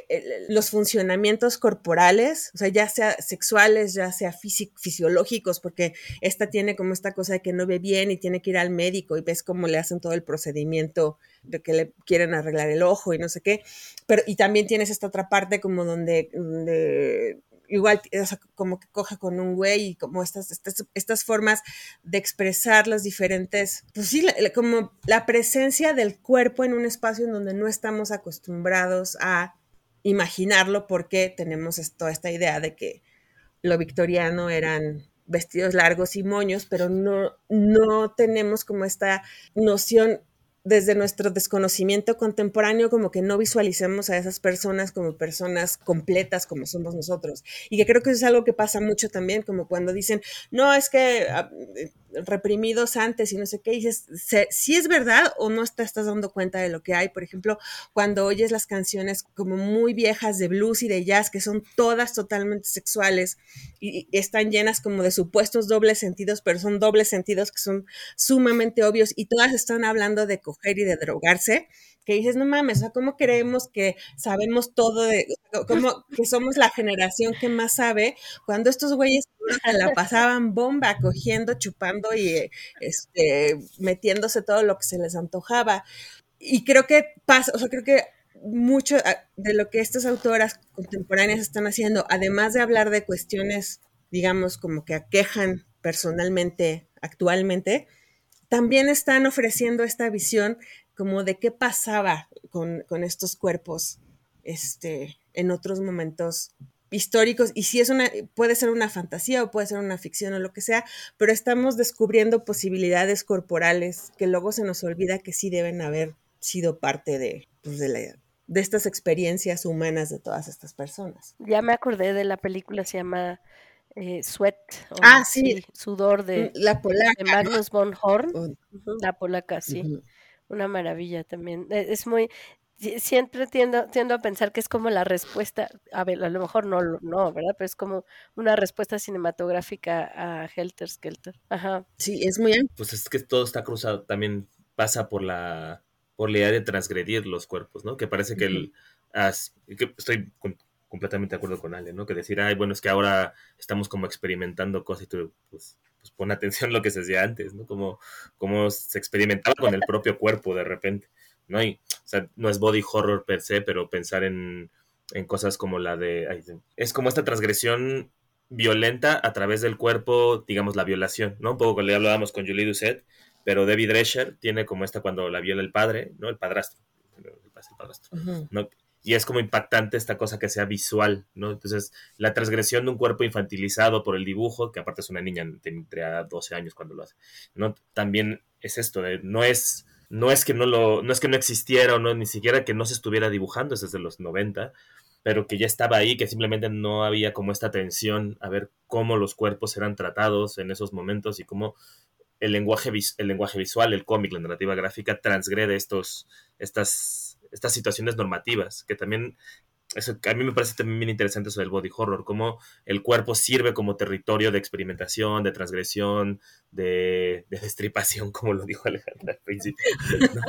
los funcionamientos corporales, o sea, ya sea sexuales, ya sea fisi- fisiológicos, porque esta tiene como esta cosa de que no ve bien y tiene que ir al médico y ves cómo le hacen todo el procedimiento de que le quieren arreglar el ojo y no sé qué, pero y también tienes esta otra parte como donde, donde igual, o sea, como que coge con un güey y como estas, estas, estas formas de expresar las diferentes, pues sí, la, como la presencia del cuerpo en un espacio en donde no estamos acostumbrados a imaginarlo, porque tenemos toda esta idea de que lo victoriano eran vestidos largos y moños, pero no, no tenemos como esta noción desde nuestro desconocimiento contemporáneo, como que no visualicemos a esas personas como personas completas como somos nosotros. Y que creo que eso es algo que pasa mucho también, como cuando dicen, no, es que uh, reprimidos antes y no sé qué, y dices, ¿sí es verdad o no te estás dando cuenta de lo que hay? Por ejemplo, cuando oyes las canciones como muy viejas de blues y de jazz, que son todas totalmente sexuales y, y están llenas como de supuestos dobles sentidos, pero son dobles sentidos que son sumamente obvios y todas están hablando de coger y de drogarse, que dices, no mames, o sea, ¿cómo creemos que sabemos todo de, como que somos la generación que más sabe, cuando estos güeyes se la pasaban bomba, cogiendo, chupando y este, metiéndose todo lo que se les antojaba? Y creo que pasa, o sea, creo que mucho de lo que estas autoras contemporáneas están haciendo, además de hablar de cuestiones, digamos, como que aquejan personalmente, actualmente, también están ofreciendo esta visión como de qué pasaba con, con estos cuerpos este, en otros momentos históricos, y si es una, puede ser una fantasía o puede ser una ficción o lo que sea, pero estamos descubriendo posibilidades corporales que luego se nos olvida que sí deben haber sido parte de, pues de, la, de estas experiencias humanas de todas estas personas. Ya me acordé de la película, se llama eh, Sweat, o, ah, sí, sí, Sudor de, la polaca, de Magnus von Horn, oh. uh-huh, la polaca, sí, uh-huh. Una maravilla también, es muy, siempre tiendo, tiendo a pensar que es como la respuesta, a ver, a lo mejor no, no, ¿verdad? Pero es como una respuesta cinematográfica a Helter Skelter. Ajá. Sí, es muy... Pues es que todo está cruzado, también pasa por la, por la idea de transgredir los cuerpos, ¿no? Que parece que el... As, que estoy con, completamente de acuerdo con Ale, ¿no? Que decir, ay, bueno, es que ahora estamos como experimentando cosas y tú, pues, pues pon atención a lo que se hacía antes, ¿no? Como, como se experimentaba con el propio cuerpo de repente, ¿no? Y, o sea, no es body horror per se, pero pensar en, en cosas como la de... Ay, es como esta transgresión violenta a través del cuerpo, digamos, la violación, ¿no? Un poco que le hablábamos con Julie Doucet, pero David Drescher tiene como esta cuando la viola el padre, ¿no? El padrastro, el padrastro, uh-huh. ¿no? Y es como impactante esta cosa que sea visual, ¿no? Entonces, la transgresión de un cuerpo infantilizado por el dibujo, que aparte es una niña, tendría doce años cuando lo hace, ¿no? También es esto, de, no es... No es que no lo, no es que no existiera o no, ni siquiera que no se estuviera dibujando desde los noventa, pero que ya estaba ahí, que simplemente no había como esta atención a ver cómo los cuerpos eran tratados en esos momentos y cómo el lenguaje, el lenguaje visual, el cómic, la narrativa gráfica transgrede estos, estas, estas situaciones normativas, que también, eso, a mí me parece también bien interesante eso del body horror, cómo el cuerpo sirve como territorio de experimentación, de transgresión, de, de destripación, como lo dijo Alejandra al principio, ¿no?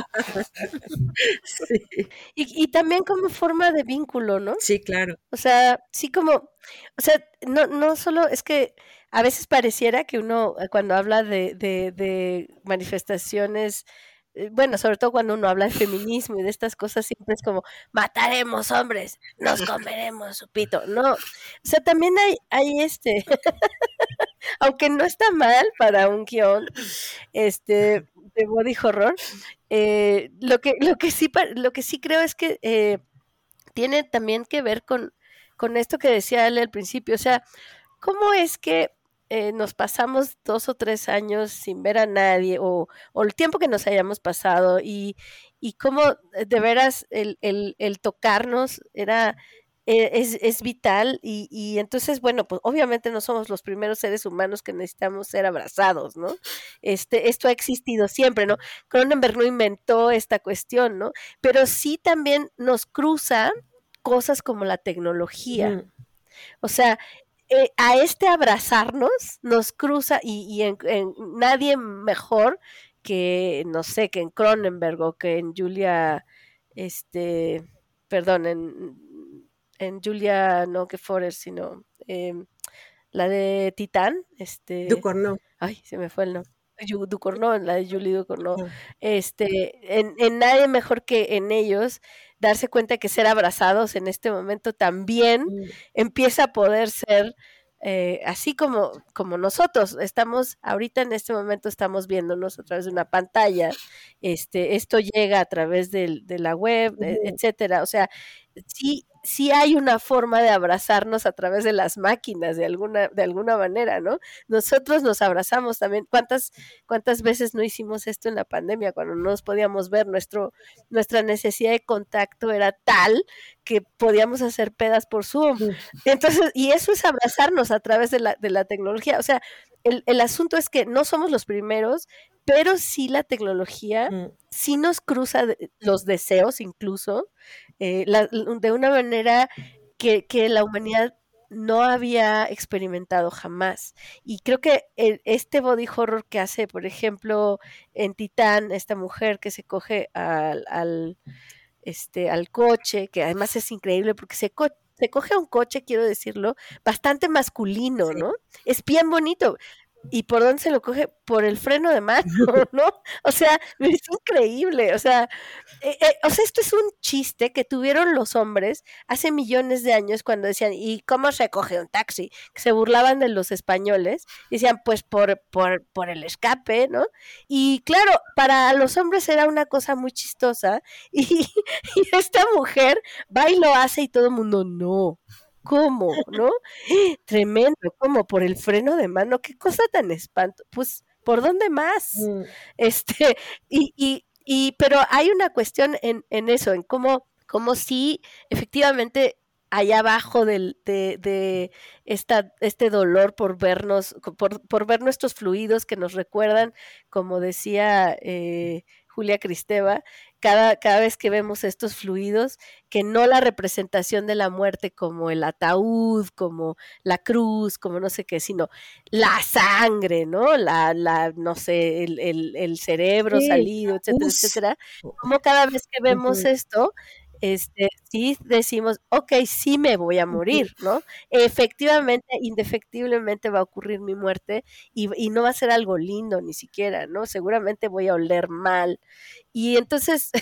Sí. Y, y también como forma de vínculo, ¿no? Sí, claro. O sea, sí como, o sea, no, no solo, es que a veces pareciera que uno cuando habla de, de, de manifestaciones, bueno, sobre todo cuando uno habla de feminismo y de estas cosas, siempre es como, mataremos hombres, nos comeremos su pito. No, o sea, también hay, hay este, aunque no está mal para un guión este, de body horror, eh, lo, que, lo, que sí, lo que sí creo es que eh, tiene también que ver con, con esto que decía él al principio, o sea, ¿cómo es que eh, nos pasamos dos o tres años sin ver a nadie o, o el tiempo que nos hayamos pasado y, y cómo de veras el, el, el tocarnos era... Es, es vital y, y entonces, bueno, pues obviamente no somos los primeros seres humanos que necesitamos ser abrazados, ¿no? Este, esto ha existido siempre, ¿no? Cronenberg no inventó esta cuestión, ¿no? Pero sí también nos cruza cosas como la tecnología. Mm. O sea, eh, a este abrazarnos nos cruza y, y en, en nadie mejor que, no sé, que en Cronenberg o que en Julia, este, perdón, en... en Julia, no que Forrest, sino eh, la de Titán, este... Ducournau. Ay, se me fue el nombre. Ducournau, la de Julie Ducournau. Uh-huh. Este, en, en nadie mejor que en ellos darse cuenta que ser abrazados en este momento también uh-huh. empieza a poder ser eh, así como, como nosotros estamos, ahorita en este momento estamos viéndonos a través de una pantalla, este, esto llega a través de, de la web, uh-huh. etcétera, o sea, sí, sí hay una forma de abrazarnos a través de las máquinas de alguna, de alguna manera, ¿no? Nosotros nos abrazamos también. ¿Cuántas, cuántas veces no hicimos esto en la pandemia cuando no nos podíamos ver? Nuestro, nuestra necesidad de contacto era tal que podíamos hacer pedas por Zoom. Entonces, y eso es abrazarnos a través de la, de la tecnología. O sea, el, el asunto es que no somos los primeros, pero sí la tecnología mm. sí nos cruza los deseos incluso, eh, la, de una manera que, que la humanidad no había experimentado jamás. Y creo que el, este body horror que hace, por ejemplo, en Titán, esta mujer que se coge al, al, este, al coche, que además es increíble porque se, co- se coge a un coche, quiero decirlo, bastante masculino, sí. ¿no? Es bien bonito. ¿Y por dónde se lo coge? Por el freno de mano, ¿no? O sea, es increíble, o sea, eh, eh, o sea, esto es un chiste que tuvieron los hombres hace millones de años cuando decían, ¿y cómo se coge un taxi? Que se burlaban de los españoles, decían, pues por, por, por el escape, ¿no? Y claro, para los hombres era una cosa muy chistosa, y, y esta mujer va y lo hace y todo el mundo, no. ¿Cómo? ¿No? Tremendo, ¿cómo? Por el freno de mano, qué cosa tan espanto. Pues, ¿por dónde más? Mm. Este, y, y, y, pero hay una cuestión en, en eso, en cómo, cómo sí, efectivamente, allá abajo del, de, de esta, este dolor por vernos, por, por ver nuestros fluidos que nos recuerdan, como decía eh, Julia Kristeva, cada, cada vez que vemos estos fluidos, que no la representación de la muerte como el ataúd, como la cruz, como no sé qué, sino la sangre, ¿no? La, la no sé, el, el, el cerebro sí. salido, etcétera, Uf. etcétera. Como cada vez que vemos uh-huh. esto, este, sí decimos, ok, sí me voy a morir, ¿no? Efectivamente, indefectiblemente va a ocurrir mi muerte y, y no va a ser algo lindo ni siquiera, ¿no? Seguramente voy a oler mal. Y entonces,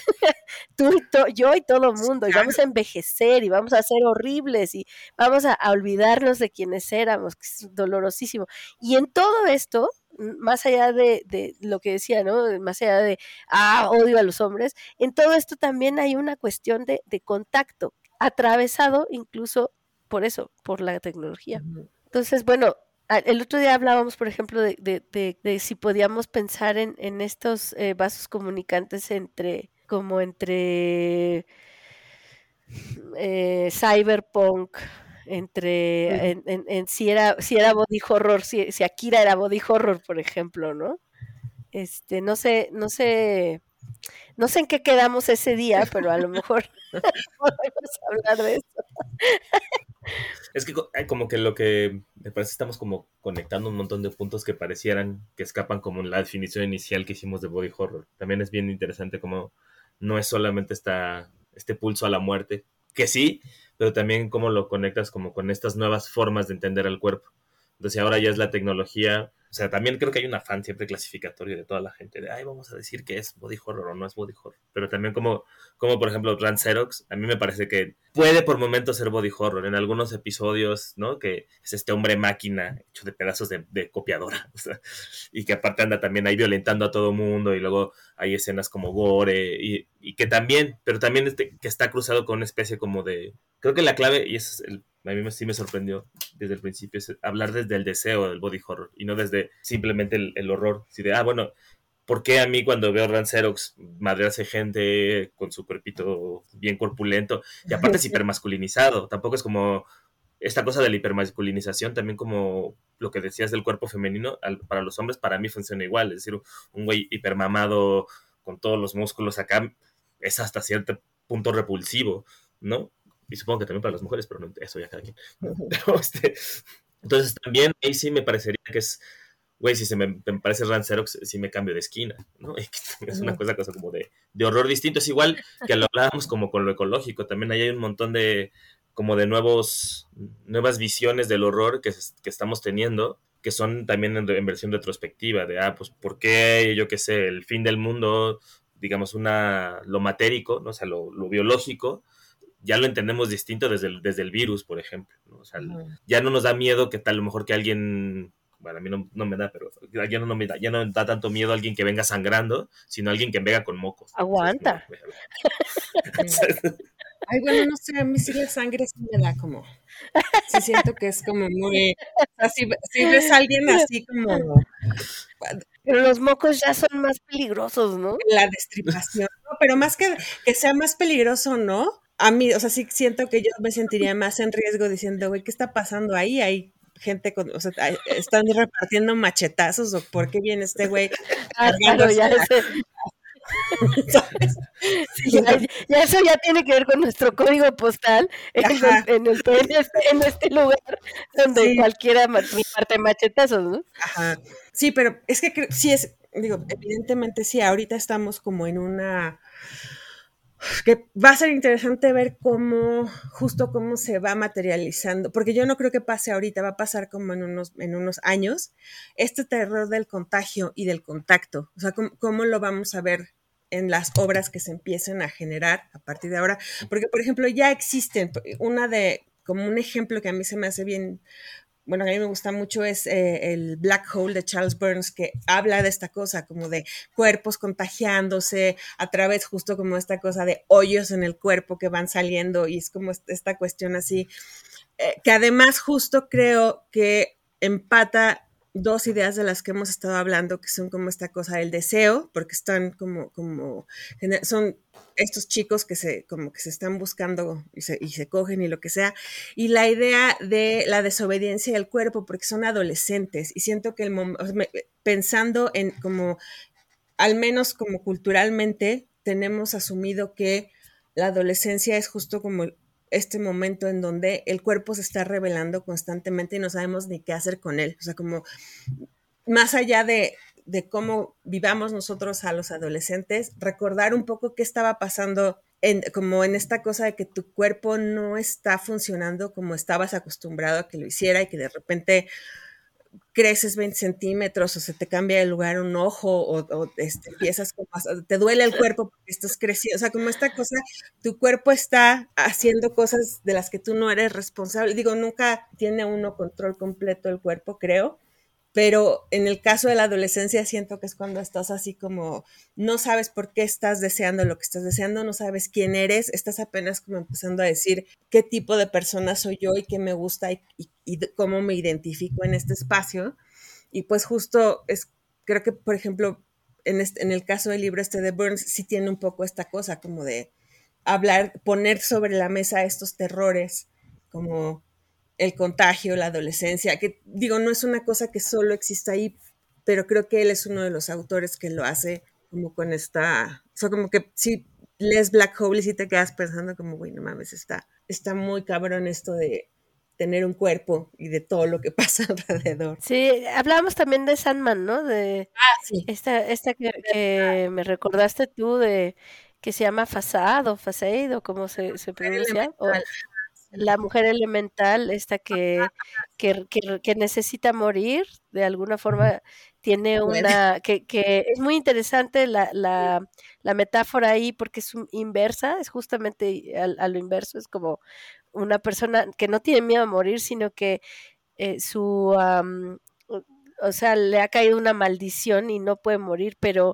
tú y to, yo y todo el mundo, y vamos a envejecer, y vamos a ser horribles, y vamos a, a olvidarnos de quienes éramos, que es dolorosísimo. Y en todo esto, más allá de, de lo que decía, ¿no? Más allá de, ah, odio a los hombres, en todo esto también hay una cuestión de, de contacto, atravesado incluso por eso, por la tecnología. Entonces, bueno, el otro día hablábamos, por ejemplo, de, de, de, de si podíamos pensar en, en estos eh, vasos comunicantes entre, como entre eh, cyberpunk, entre, uh-huh. en, en, en si era, si era body horror, si, si Akira era body horror, por ejemplo, ¿no? Este, no sé, no sé, no sé en qué quedamos ese día, pero a lo mejor podemos hablar de eso. Es que como que lo que me parece estamos como conectando un montón de puntos que parecieran que escapan como la definición inicial que hicimos de body horror. También es bien interesante como no es solamente esta, este pulso a la muerte, que sí, pero también cómo lo conectas como con estas nuevas formas de entender el cuerpo. Entonces ahora ya es la tecnología. O sea, también creo que hay un afán siempre clasificatorio de toda la gente de, ay, vamos a decir que es body horror o no es body horror. Pero también como, como por ejemplo, Rand Xerox, a mí me parece que puede por momentos ser body horror. En algunos episodios, ¿no? Que es este hombre máquina hecho de pedazos de, de copiadora. O sea, y que aparte anda también ahí violentando a todo mundo y luego hay escenas como gore y, y que también, pero también este, que está cruzado con una especie como de... Creo que la clave, y eso es el... A mí sí me sorprendió desde el principio, es hablar desde el deseo del body horror y no desde simplemente el, el horror. Así de, ah, bueno, ¿por qué a mí cuando veo Rancerox madrearse gente con su cuerpito bien corpulento? Y aparte es hipermasculinizado, tampoco es como esta cosa de la hipermasculinización, también como lo que decías del cuerpo femenino, al, para los hombres para mí funciona igual, es decir, un güey hipermamado con todos los músculos acá es hasta cierto punto repulsivo, ¿no? Y supongo que también para las mujeres, pero no, eso ya cada quien. ¿No? Pero, este, entonces también ahí sí me parecería que es, güey, si se me, me parece Rancerox, sí me cambio de esquina, ¿no? Es una cosa, cosa como de, de horror distinto, es igual que lo hablábamos como con lo ecológico, también ahí hay un montón de como de nuevos, nuevas visiones del horror que, que estamos teniendo, que son también en, en versión retrospectiva, de, ah, pues, ¿por qué, yo qué sé, el fin del mundo, digamos, una, lo matérico, ¿no? O sea, lo, lo biológico, ya lo entendemos distinto desde el, desde el virus, por ejemplo, ¿no? O sea, uh-huh. ya no nos da miedo que tal, a lo mejor que alguien, bueno, a mí no, no me da, pero ya no, me da, ya no da tanto miedo a alguien que venga sangrando, sino a alguien que venga con mocos. Aguanta. Entonces, no, ay, bueno, no sé, a mí sí la sangre sí me da como, sí siento que es como muy, o sea, si, si ves a alguien así como... Pero los mocos ya son más peligrosos, ¿no? La destripación, ¿no? Pero más que que sea más peligroso, ¿no? A mí, o sea, sí siento que yo me sentiría más en riesgo diciendo, güey, ¿qué está pasando ahí? Hay gente con, o sea, están repartiendo machetazos, o ¿por qué viene este güey? Ah, claro, ya sé. Sí, ya, ya eso ya tiene que ver con nuestro código postal en, el, en, el, en, este, en este lugar donde sí. cualquiera reparte machetazos, ¿no? Ajá. Sí, pero es que sí es, digo, evidentemente sí, ahorita estamos como en una que va a ser interesante ver cómo, justo cómo se va materializando, porque yo no creo que pase ahorita, va a pasar como en unos, en unos años, este terror del contagio y del contacto, o sea, cómo, cómo lo vamos a ver en las obras que se empiecen a generar a partir de ahora, porque por ejemplo ya existen, una de, como un ejemplo que a mí se me hace bien, bueno, a mí me gusta mucho es eh, el Black Hole de Charles Burns, que habla de esta cosa como de cuerpos contagiándose a través justo como esta cosa de hoyos en el cuerpo que van saliendo, y es como esta cuestión así, eh, que además justo creo que empata dos ideas de las que hemos estado hablando, que son como esta cosa del deseo, porque están como, como son estos chicos que se, como que se están buscando y se, y se cogen y lo que sea, y la idea de la desobediencia del cuerpo, porque son adolescentes, y siento que el momento, pensando en como, al menos como culturalmente, tenemos asumido que la adolescencia es justo como este momento en donde el cuerpo se está revelando constantemente y no sabemos ni qué hacer con él, o sea, como más allá de, de cómo vivamos nosotros a los adolescentes, recordar un poco qué estaba pasando en, como en esta cosa de que tu cuerpo no está funcionando como estabas acostumbrado a que lo hiciera, y que de repente creces veinte centímetros o se te cambia de lugar un ojo o, o este, empiezas como, te duele el cuerpo porque estás creciendo, o sea, como esta cosa, tu cuerpo está haciendo cosas de las que tú no eres responsable. Digo, nunca tiene uno control completo del cuerpo, creo, pero en el caso de la adolescencia siento que es cuando estás así como, no sabes por qué estás deseando lo que estás deseando, no sabes quién eres, estás apenas como empezando a decir qué tipo de persona soy yo y qué me gusta y, y, y cómo me identifico en este espacio. Y pues justo es, creo que por ejemplo, en, este, en el caso del libro este de Burns, sí tiene un poco esta cosa como de hablar, poner sobre la mesa estos terrores, como el contagio, la adolescencia, que digo, no es una cosa que solo exista ahí, pero creo que él es uno de los autores que lo hace como con esta, o sea, como que si lees Black Hole y si te quedas pensando como, güey, no mames, está, está muy cabrón esto de tener un cuerpo y de todo lo que pasa alrededor. Sí, hablábamos también de Sandman, ¿no? De ah, sí. Esta, esta que, que me recordaste tú, de que se llama Fasad o Faseid, o como se, se pronuncia, o la mujer elemental, esta que, que, que, que necesita morir, de alguna forma tiene una, que, que es muy interesante la, la, la metáfora ahí, porque es un, inversa, es justamente a, a lo inverso, es como una persona que no tiene miedo a morir, sino que eh, su, um, o sea, le ha caído una maldición y no puede morir, pero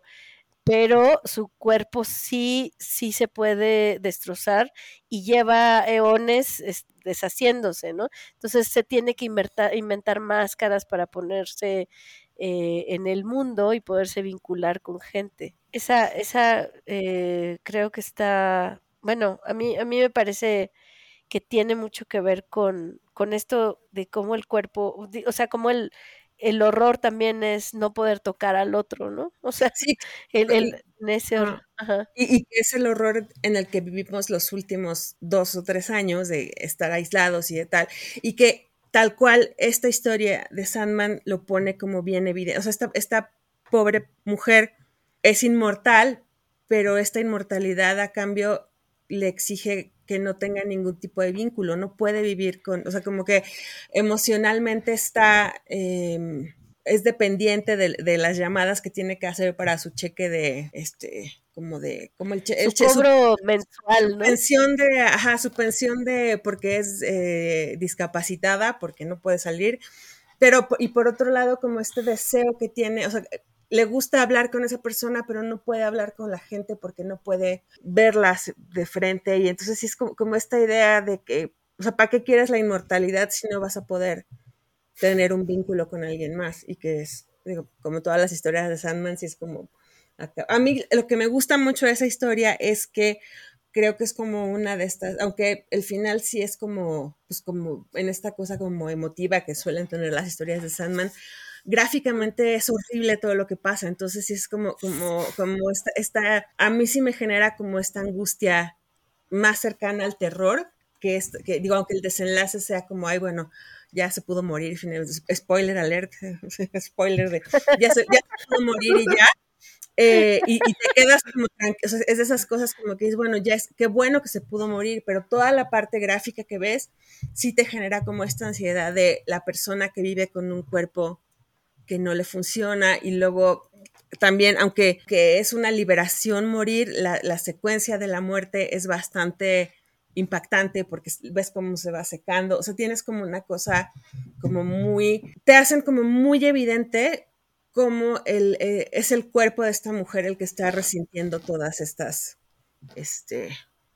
pero su cuerpo sí, sí se puede destrozar y lleva eones es, deshaciéndose, ¿no? Entonces se tiene que inventar, inventar máscaras para ponerse eh, en el mundo y poderse vincular con gente. Esa, esa eh, creo que está, bueno, a mí, a mí me parece que tiene mucho que ver con, con esto de cómo el cuerpo, o sea, como el, el horror también es no poder tocar al otro, ¿no? O sea, sí, el, y, el, ese horror. Ajá. Y, y es el horror en el que vivimos los últimos dos o tres años de estar aislados y de tal, y que tal cual esta historia de Sandman lo pone como bien evidente. O sea, esta, esta pobre mujer es inmortal, pero esta inmortalidad a cambio le exige que no tenga ningún tipo de vínculo, no puede vivir con, o sea, como que emocionalmente está, eh, es dependiente de, de las llamadas que tiene que hacer para su cheque de, este, como de, como el, che, su el che, cobro su, mensual, su ¿no? pensión de, ajá, su pensión de, porque es eh, discapacitada, porque no puede salir, pero, y por otro lado, como este deseo que tiene, o sea, le gusta hablar con esa persona, pero no puede hablar con la gente porque no puede verlas de frente, y entonces sí es como, como esta idea de que, o sea, ¿para qué quieres la inmortalidad si no vas a poder tener un vínculo con alguien más? Y que es, digo, como todas las historias de Sandman, sí es como, a mí lo que me gusta mucho de esa historia es que creo que es como una de estas, aunque el final sí es como, pues como en esta cosa como emotiva que suelen tener las historias de Sandman, gráficamente es horrible todo lo que pasa, entonces sí es como, como, como esta, esta, a mí sí me genera como esta angustia más cercana al terror, que, es, que digo, aunque el desenlace sea como, ay, bueno, ya se pudo morir, spoiler alert, spoiler de, ya se, ya se pudo morir y ya, eh, y, y te quedas como tranquilo, o sea, es de esas cosas como que es, bueno, ya es, qué bueno que se pudo morir, pero toda la parte gráfica que ves sí te genera como esta ansiedad de la persona que vive con un cuerpo que no le funciona, y luego también, aunque que es una liberación morir, la, la secuencia de la muerte es bastante impactante porque ves cómo se va secando, o sea, tienes como una cosa como muy, te hacen como muy evidente cómo el, eh, es el cuerpo de esta mujer el que está resintiendo todas estas, este,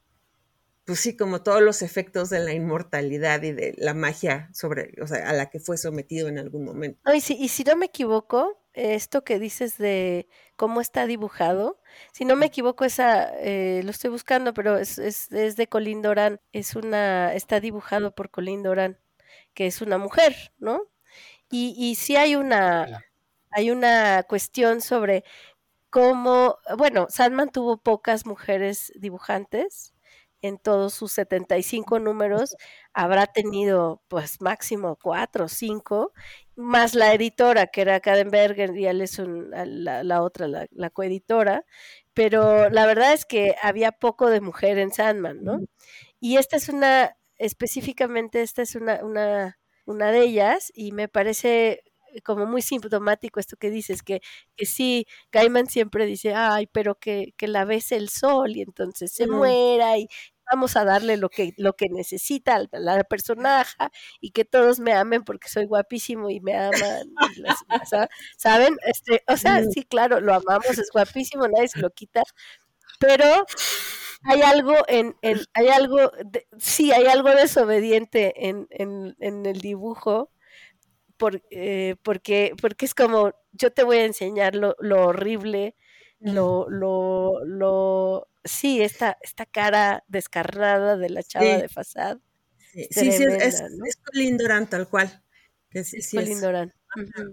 pues sí, como todos los efectos de la inmortalidad y de la magia sobre, o sea, a la que fue sometido en algún momento. No, y, si, y si no me equivoco, esto que dices de cómo está dibujado, si no me equivoco, esa eh, lo estoy buscando, pero es, es, es de Colleen Doran, es una, está dibujado por Colleen Doran, que es una mujer, ¿no? Y, y sí hay una, hay una cuestión sobre cómo, bueno, Sandman tuvo pocas mujeres dibujantes en todos sus setenta y cinco números, habrá tenido pues máximo cuatro o cinco, más la editora que era Kadenberger y él es un, la, la otra, la, la coeditora, pero la verdad es que había poco de mujer en Sandman, ¿no? Y esta es una, específicamente esta es una, una, una de ellas y me parece como muy sintomático esto que dices, que, que sí, Gaiman siempre dice, ay, pero que, que la bese el sol y entonces se mm. muera y vamos a darle lo que, lo que necesita a la, la personaje y que todos me amen porque soy guapísimo y me aman, y las, ¿saben? Este, o sea, sí, claro, lo amamos, es guapísimo, nadie se lo quita, pero hay algo en, en hay algo, de, sí, hay algo desobediente en, en, en el dibujo, por, eh, porque, porque es como, yo te voy a enseñar lo, lo horrible, lo, lo, lo, sí, esta, esta cara descarnada de la chava sí. de Fasad. Sí, es sí, tremenda, sí, es, ¿no? Es Colleen Doran tal cual. Que sí, es sí Colleen Doran. Uh-huh.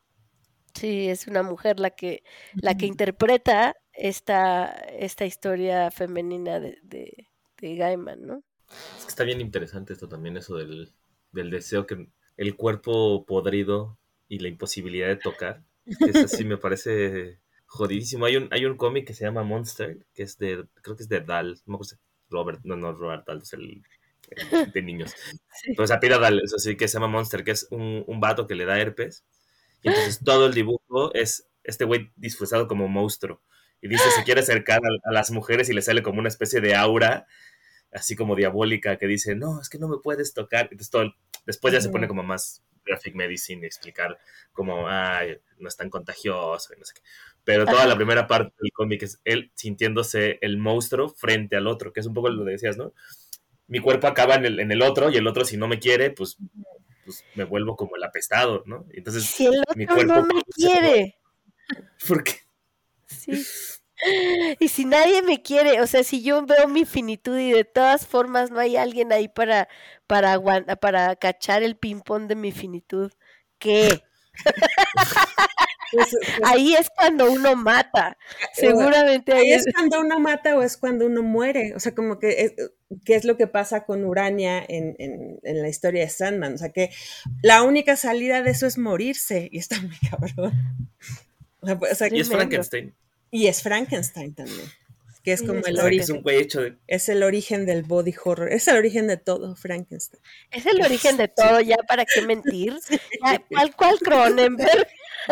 Sí, es una mujer la que, uh-huh. la que interpreta esta, esta historia femenina de, de, de Gaiman, ¿no? Es que está bien interesante esto también, eso del, del deseo que el cuerpo podrido y la imposibilidad de tocar. Eso sí me parece jodidísimo. Hay un, hay un cómic que se llama Monster, que es de, creo que es de Dahl, no sé, Robert, no, no, Robert Dahl, es el, el de niños. Sí. Pues a pida Dahl, eso sí, que se llama Monster, que es un, un vato que le da herpes. Y entonces todo el dibujo es este güey disfrazado como monstruo. Y dice, se quiere acercar a, a las mujeres y le sale como una especie de aura así como diabólica que dice, no, es que no me puedes tocar. Entonces todo el, después ya uh-huh. se pone como más graphic medicine y explicar como, ay, no es tan contagioso y no sé qué. Pero toda uh-huh. la primera parte del cómic es él sintiéndose el monstruo frente al otro, que es un poco lo que decías, ¿no? Mi cuerpo acaba en el, en el otro y el otro si no me quiere, pues pues me vuelvo como el apestado, ¿no? Entonces, si el otro mi cuerpo no me quiere. ¿Por qué? Sí. Y si nadie me quiere, o sea, si yo veo mi finitud y de todas formas no hay alguien ahí para, para, aguant- para cachar el ping-pong de mi finitud, ¿qué? Pues, pues, ahí es cuando uno mata, seguramente ahí ahí es cuando uno mata o es cuando uno muere, o sea, como que es, ¿qué es lo que pasa con Urania en, en, en la historia de Sandman? O sea, que la única salida de eso es morirse, y está muy cabrón. O sea, o sea, y es Frankenstein. Y es Frankenstein también, que es Sí, como es el O sea, que origen. es un güey hecho de... Es el origen del body horror, es el origen de todo, Frankenstein. Es el origen de todo, ya para qué mentir. Sí. Ya, ¿cuál, cuál Cronenberg?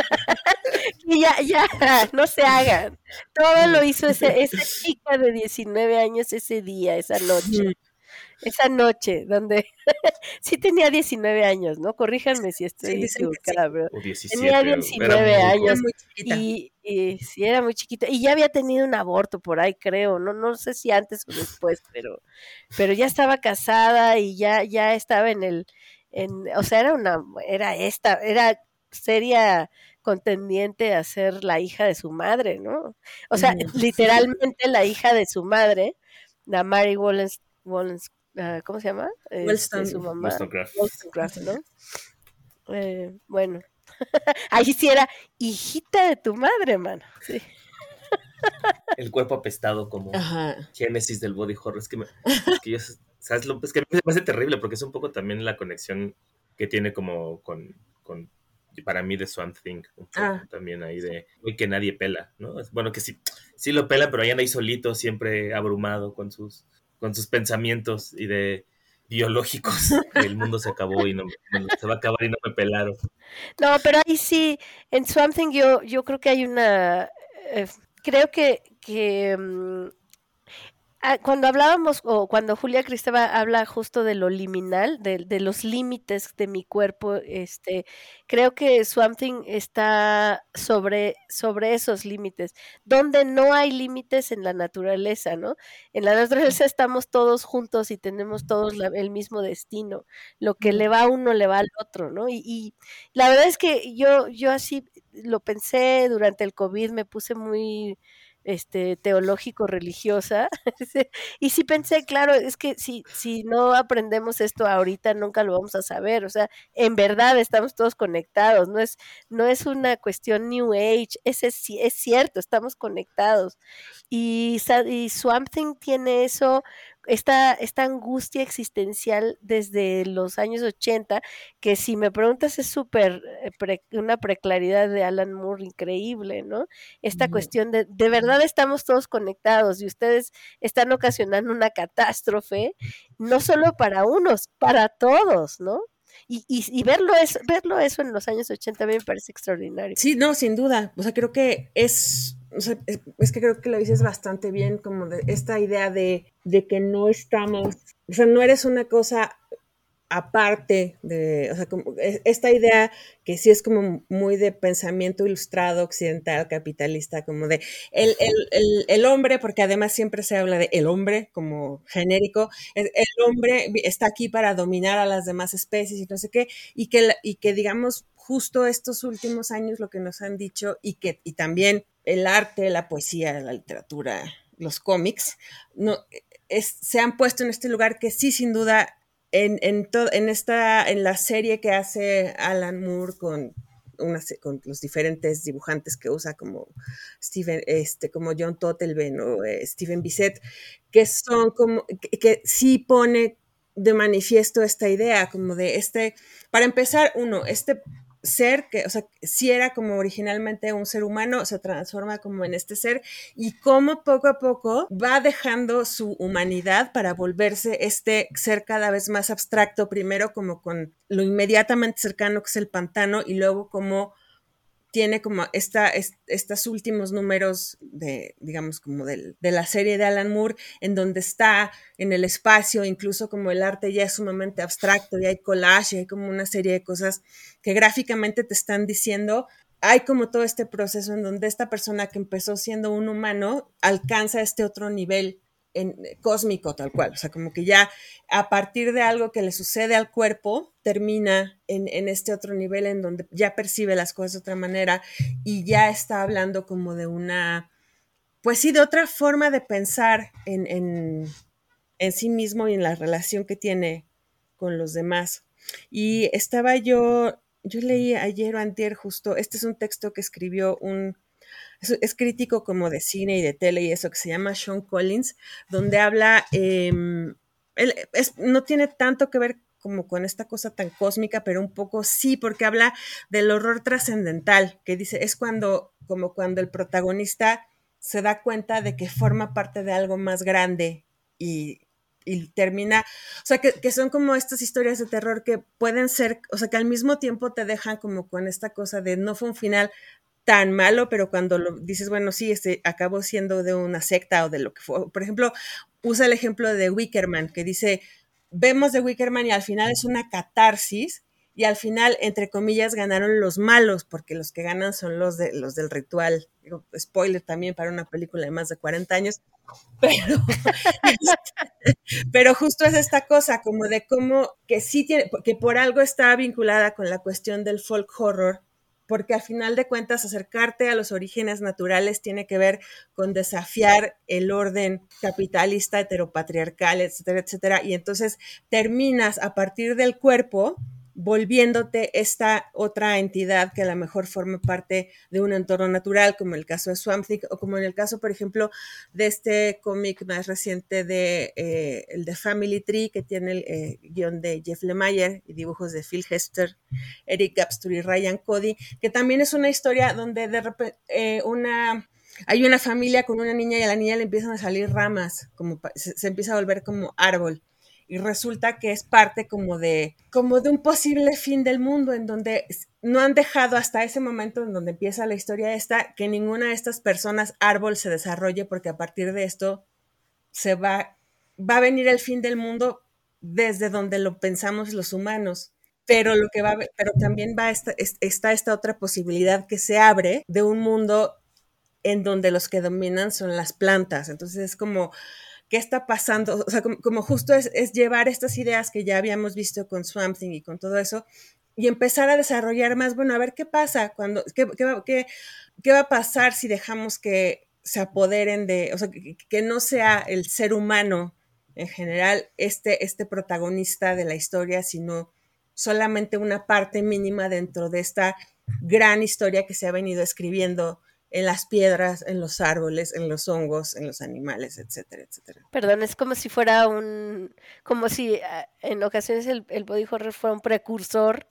Y ya, ya, no se hagan. Todo lo hizo ese, esa chica de diecinueve años ese día, esa noche. Esa noche, donde sí tenía diecinueve años, ¿no? Corríjanme si estoy Sí, dicen que sí. equivocada, pero O diecisiete, tenía era diecinueve muy años Era muy chiquita. y, y sí, era muy chiquita. Y ya había tenido un aborto por ahí, creo, no, no sé si antes o después, pero, pero ya estaba casada y ya, ya estaba en el, en, o sea, era una, era esta, era seria contendiente a ser la hija de su madre, ¿no? O sea, Ujú. literalmente la hija de su madre, la Mary Wollens, Wollens uh, ¿cómo se llama? Este, su mamá, Wollstonecraft. Wollstonecraft, ¿no? Eh, bueno, ahí sí era hijita de tu madre, mano. Sí. El cuerpo apestado como Ajá. génesis del body horror. Es que, me, es que yo, ¿sabes? Lo, es que me parece terrible porque es un poco también la conexión que tiene como con, con para mí de Swamp Thing, un poco Ah. también ahí de hoy que nadie pela, ¿no? Bueno, que sí, sí lo pelan, pero ahí anda ahí solito, siempre abrumado con sus, con sus pensamientos y de biológicos. El mundo se acabó y no, bueno, se va a acabar y no me pelaron. No, pero ahí sí, en Swamp Thing yo, yo creo que hay una, eh, creo que, que um, ah, cuando hablábamos, o cuando Julia Kristeva habla justo de lo liminal, de, de los límites de mi cuerpo, este, creo que Swamp Thing está sobre, sobre esos límites, donde no hay límites en la naturaleza, ¿no? En la naturaleza estamos todos juntos y tenemos todos la, el mismo destino. Lo que le va a uno le va al otro, ¿no? Y, y la verdad es que yo, yo así lo pensé durante el COVID, me puse muy este teológico religiosa y sí pensé, claro, es que si, si no aprendemos esto ahorita nunca lo vamos a saber, o sea, en verdad estamos todos conectados, no es, no es una cuestión New Age, es, es, es cierto, estamos conectados y, y Swamp Thing tiene eso, esta, esta angustia existencial desde los años ochenta, que si me preguntas es súper, pre, una preclaridad de Alan Moore increíble, ¿no? Esta uh-huh. cuestión de, de verdad estamos todos conectados y ustedes están ocasionando una catástrofe, no solo para unos, para todos, ¿no? Y, y, y verlo, eso, verlo eso en los años ochenta a mí me parece extraordinario. Sí, no, sin duda, o sea, creo que es... O sea, es, es que creo que lo dices bastante bien, como de esta idea de, de que no estamos, o sea, no eres una cosa aparte de, o sea, como esta idea que sí es como muy de pensamiento ilustrado, occidental, capitalista, como de el, el, el, el hombre, porque además siempre se habla de el hombre como genérico, el, el hombre está aquí para dominar a las demás especies y no sé qué, y que, y que digamos, justo estos últimos años lo que nos han dicho, y que y también el arte, la poesía, la literatura, los cómics, no, es, se han puesto en este lugar que sí, sin duda, En, en, to, en, esta, en la serie que hace Alan Moore con, una, con los diferentes dibujantes que usa como Steven, este, como John Totelben o eh, Steven Bissett, que son como, que, que sí pone de manifiesto esta idea, como de este, para empezar, uno, este ser que, o sea, si era como originalmente un ser humano, se transforma como en este ser y cómo poco a poco va dejando su humanidad para volverse este ser cada vez más abstracto, primero como con lo inmediatamente cercano que es el pantano y luego como tiene como esta, est, estos últimos números de, digamos, como del, de la serie de Alan Moore, en donde está en el espacio, incluso como el arte ya es sumamente abstracto, y hay collage, y hay como una serie de cosas que gráficamente te están diciendo, hay como todo este proceso en donde esta persona que empezó siendo un humano alcanza este otro nivel en, cósmico tal cual, o sea, como que ya a partir de algo que le sucede al cuerpo, termina en, en este otro nivel en donde ya percibe las cosas de otra manera y ya está hablando como de una, pues sí, de otra forma de pensar en, en, en sí mismo y en la relación que tiene con los demás. Y estaba yo, yo leí ayer o antier justo, este es un texto que escribió un, es, es crítico como de cine y de tele y eso, que se llama Sean Collins, donde habla, eh, él es, no tiene tanto que ver como con esta cosa tan cósmica, pero un poco sí, porque habla del horror trascendental, que dice, es cuando, como cuando el protagonista se da cuenta de que forma parte de algo más grande y, y termina, o sea, que, que son como estas historias de terror que pueden ser, o sea, que al mismo tiempo te dejan como con esta cosa de no fue un final tan malo, pero cuando lo dices, bueno, sí, este acabó siendo de una secta o de lo que fue. Por ejemplo, usa el ejemplo de Wickerman, que dice, vemos de Wickerman y al final es una catarsis y al final, entre comillas, ganaron los malos, porque los que ganan son los, de, los del ritual. Digo, spoiler también para una película de más de cuarenta años, pero, pero justo es esta cosa como de cómo que sí tiene, que por algo está vinculada con la cuestión del folk horror, porque al final de cuentas acercarte a los orígenes naturales tiene que ver con desafiar el orden capitalista, heteropatriarcal, etcétera, etcétera, y entonces terminas a partir del cuerpo volviéndote esta otra entidad que a lo mejor forma parte de un entorno natural, como el caso de Swamp Thing, o como en el caso, por ejemplo, de este cómic más reciente de eh, el de Family Tree, que tiene el eh, guión de Jeff Lemire y dibujos de Phil Hester, Eric Gapstur y Ryan Cody, que también es una historia donde de repente eh, una... hay una familia con una niña y a la niña le empiezan a salir ramas, como se, se empieza a volver como árbol. Y resulta que es parte como de, como de un posible fin del mundo, en donde no han dejado hasta ese momento en donde empieza la historia esta, que ninguna de estas personas árbol se desarrolle, porque a partir de esto se va, va a venir el fin del mundo desde donde lo pensamos los humanos. Pero lo que va a, pero también va esta, está esta otra posibilidad que se abre de un mundo en donde los que dominan son las plantas. Entonces es como, ¿qué está pasando? O sea, como, como justo es, es llevar estas ideas que ya habíamos visto con Swamp Thing y con todo eso, y empezar a desarrollar más, bueno, a ver qué pasa, cuando, qué, qué, va, qué, qué va a pasar si dejamos que se apoderen de, o sea, que, que no sea el ser humano en general este, este protagonista de la historia, sino solamente una parte mínima dentro de esta gran historia que se ha venido escribiendo en las piedras, en los árboles, en los hongos, en los animales, etcétera, etcétera. Perdón, es como si fuera un, como si en ocasiones el, el body horror fuera un precursor,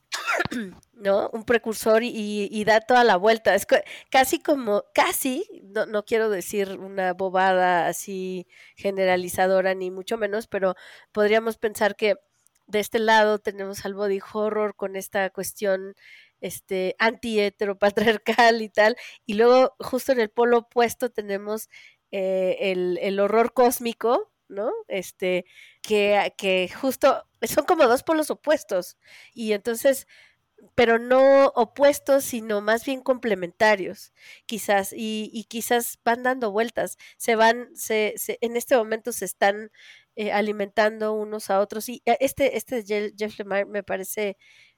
¿no? Un precursor y, y da toda la vuelta. Es casi como, casi, no, no quiero decir una bobada así generalizadora ni mucho menos, pero podríamos pensar que de este lado tenemos al body horror con esta cuestión este anti-heteropatriarcal y tal, y luego justo en el polo opuesto tenemos eh, el, el horror cósmico, ¿no? Este, que, que justo son como dos polos opuestos, y entonces, pero no opuestos, sino más bien complementarios, quizás, y, y quizás van dando vueltas, se van, se, se en este momento se están eh, alimentando unos a otros, y este, este Jeff Lemire me parece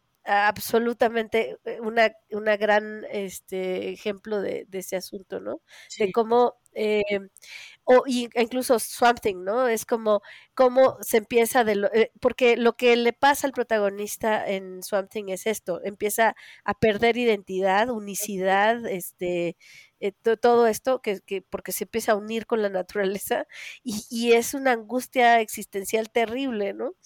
absolutamente una, una gran este ejemplo de, de ese asunto, ¿no? Sí. De cómo, eh, o incluso Swamp Thing, ¿no? Es como cómo se empieza de lo, eh, porque lo que le pasa al protagonista en Swamp Thing es esto, empieza a perder identidad, unicidad, este, eh, to, todo esto, que, que porque se empieza a unir con la naturaleza, y, y es una angustia existencial terrible, ¿no?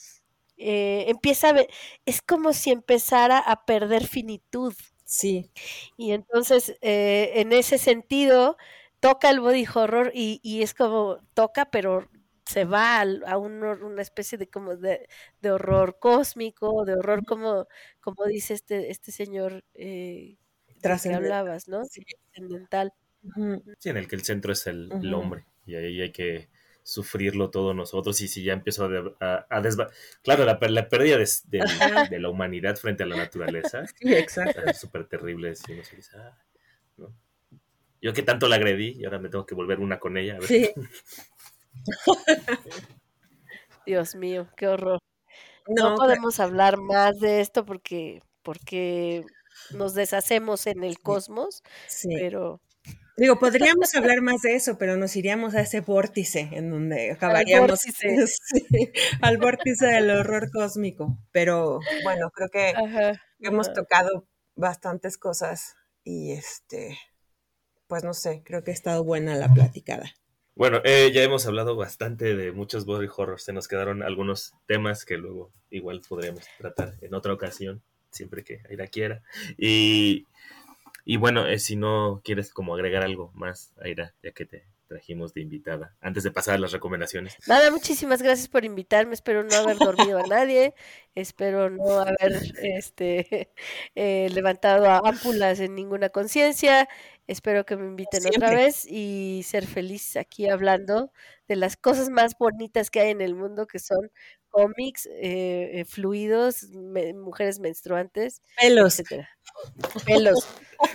Eh, empieza a ver, es como si empezara a perder finitud. Sí. Y entonces, eh, en ese sentido, toca el body horror y, y es como, toca, pero se va a, a un, una especie de como de, de horror cósmico, de horror como, como dice este, este señor eh, del que hablabas, ¿no? Sí. Trascendental. Uh-huh. Sí, en el que el centro es el, uh-huh. el hombre, y ahí hay que sufrirlo todos nosotros, y si ya empiezo a, a, a desva... Claro, la, la pérdida de, de, de la humanidad frente a la naturaleza. Sí, exacto. Es súper terrible. Si uno se dice, ah, ¿no? Yo que tanto la agredí y ahora me tengo que volver una con ella. A ver. Sí. Dios mío, qué horror. No No, pero- podemos hablar más de esto porque, porque nos deshacemos en el cosmos, sí. pero Digo, podríamos hablar más de eso, pero nos iríamos a ese vórtice en donde al acabaríamos vórtice. sí, al vórtice del horror cósmico. Pero bueno, creo que Ajá, hemos ajá. tocado bastantes cosas y este, pues no sé, creo que ha estado buena la platicada. Bueno, eh, ya hemos hablado bastante de muchos body horrors. Se nos quedaron algunos temas que luego igual podríamos tratar en otra ocasión, siempre que Aira quiera. Y, y bueno, eh, si no quieres como agregar algo más, Aira, ya que te trajimos de invitada, antes de pasar a las recomendaciones. Nada, muchísimas gracias por invitarme. Espero no haber dormido a nadie. Espero no haber este eh, levantado a ámpulas en ninguna conciencia. Espero que me inviten otra Siempre. vez y ser feliz aquí hablando de las cosas más bonitas que hay en el mundo, que son cómics, eh, eh, fluidos, me- mujeres menstruantes, Pelos. etcétera. Pelos,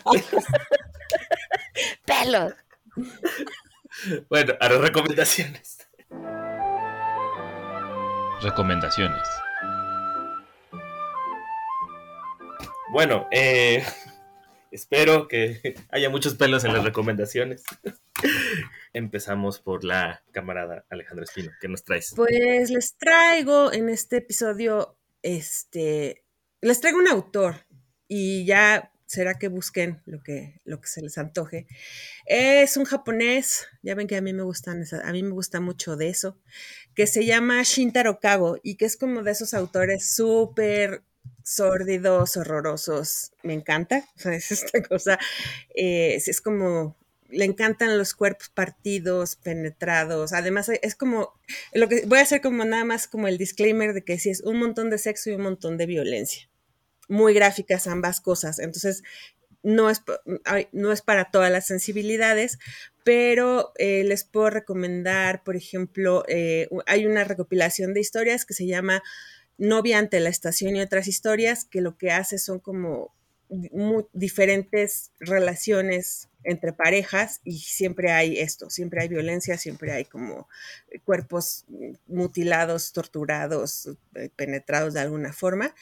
pelos. Bueno, a las recomendaciones. Recomendaciones. Bueno, eh, espero que haya muchos pelos en las recomendaciones. Empezamos por la camarada Alejandra Espino. ¿Qué nos traes? Pues les traigo en este episodio, este, les traigo un autor y ya será que busquen lo que, lo que se les antoje. Es un japonés, ya ven que a mí me gustan, esa- a mí me gusta mucho de eso, que se llama Shintaro Kago y que es como de esos autores súper sórdidos, horrorosos. Me encanta, o sea, es esta cosa, eh, es, es como, le encantan los cuerpos partidos, penetrados. Además, es como, lo que voy a hacer como nada más como el disclaimer de que sí es un montón de sexo y un montón de violencia. Muy gráficas ambas cosas. Entonces, no es, no es para todas las sensibilidades, pero eh, les puedo recomendar, por ejemplo, eh, hay una recopilación de historias que se llama Novia ante la estación y otras historias, que lo que hace son como muy diferentes relaciones entre parejas y siempre hay esto, siempre hay violencia, siempre hay como cuerpos mutilados, torturados, penetrados de alguna forma.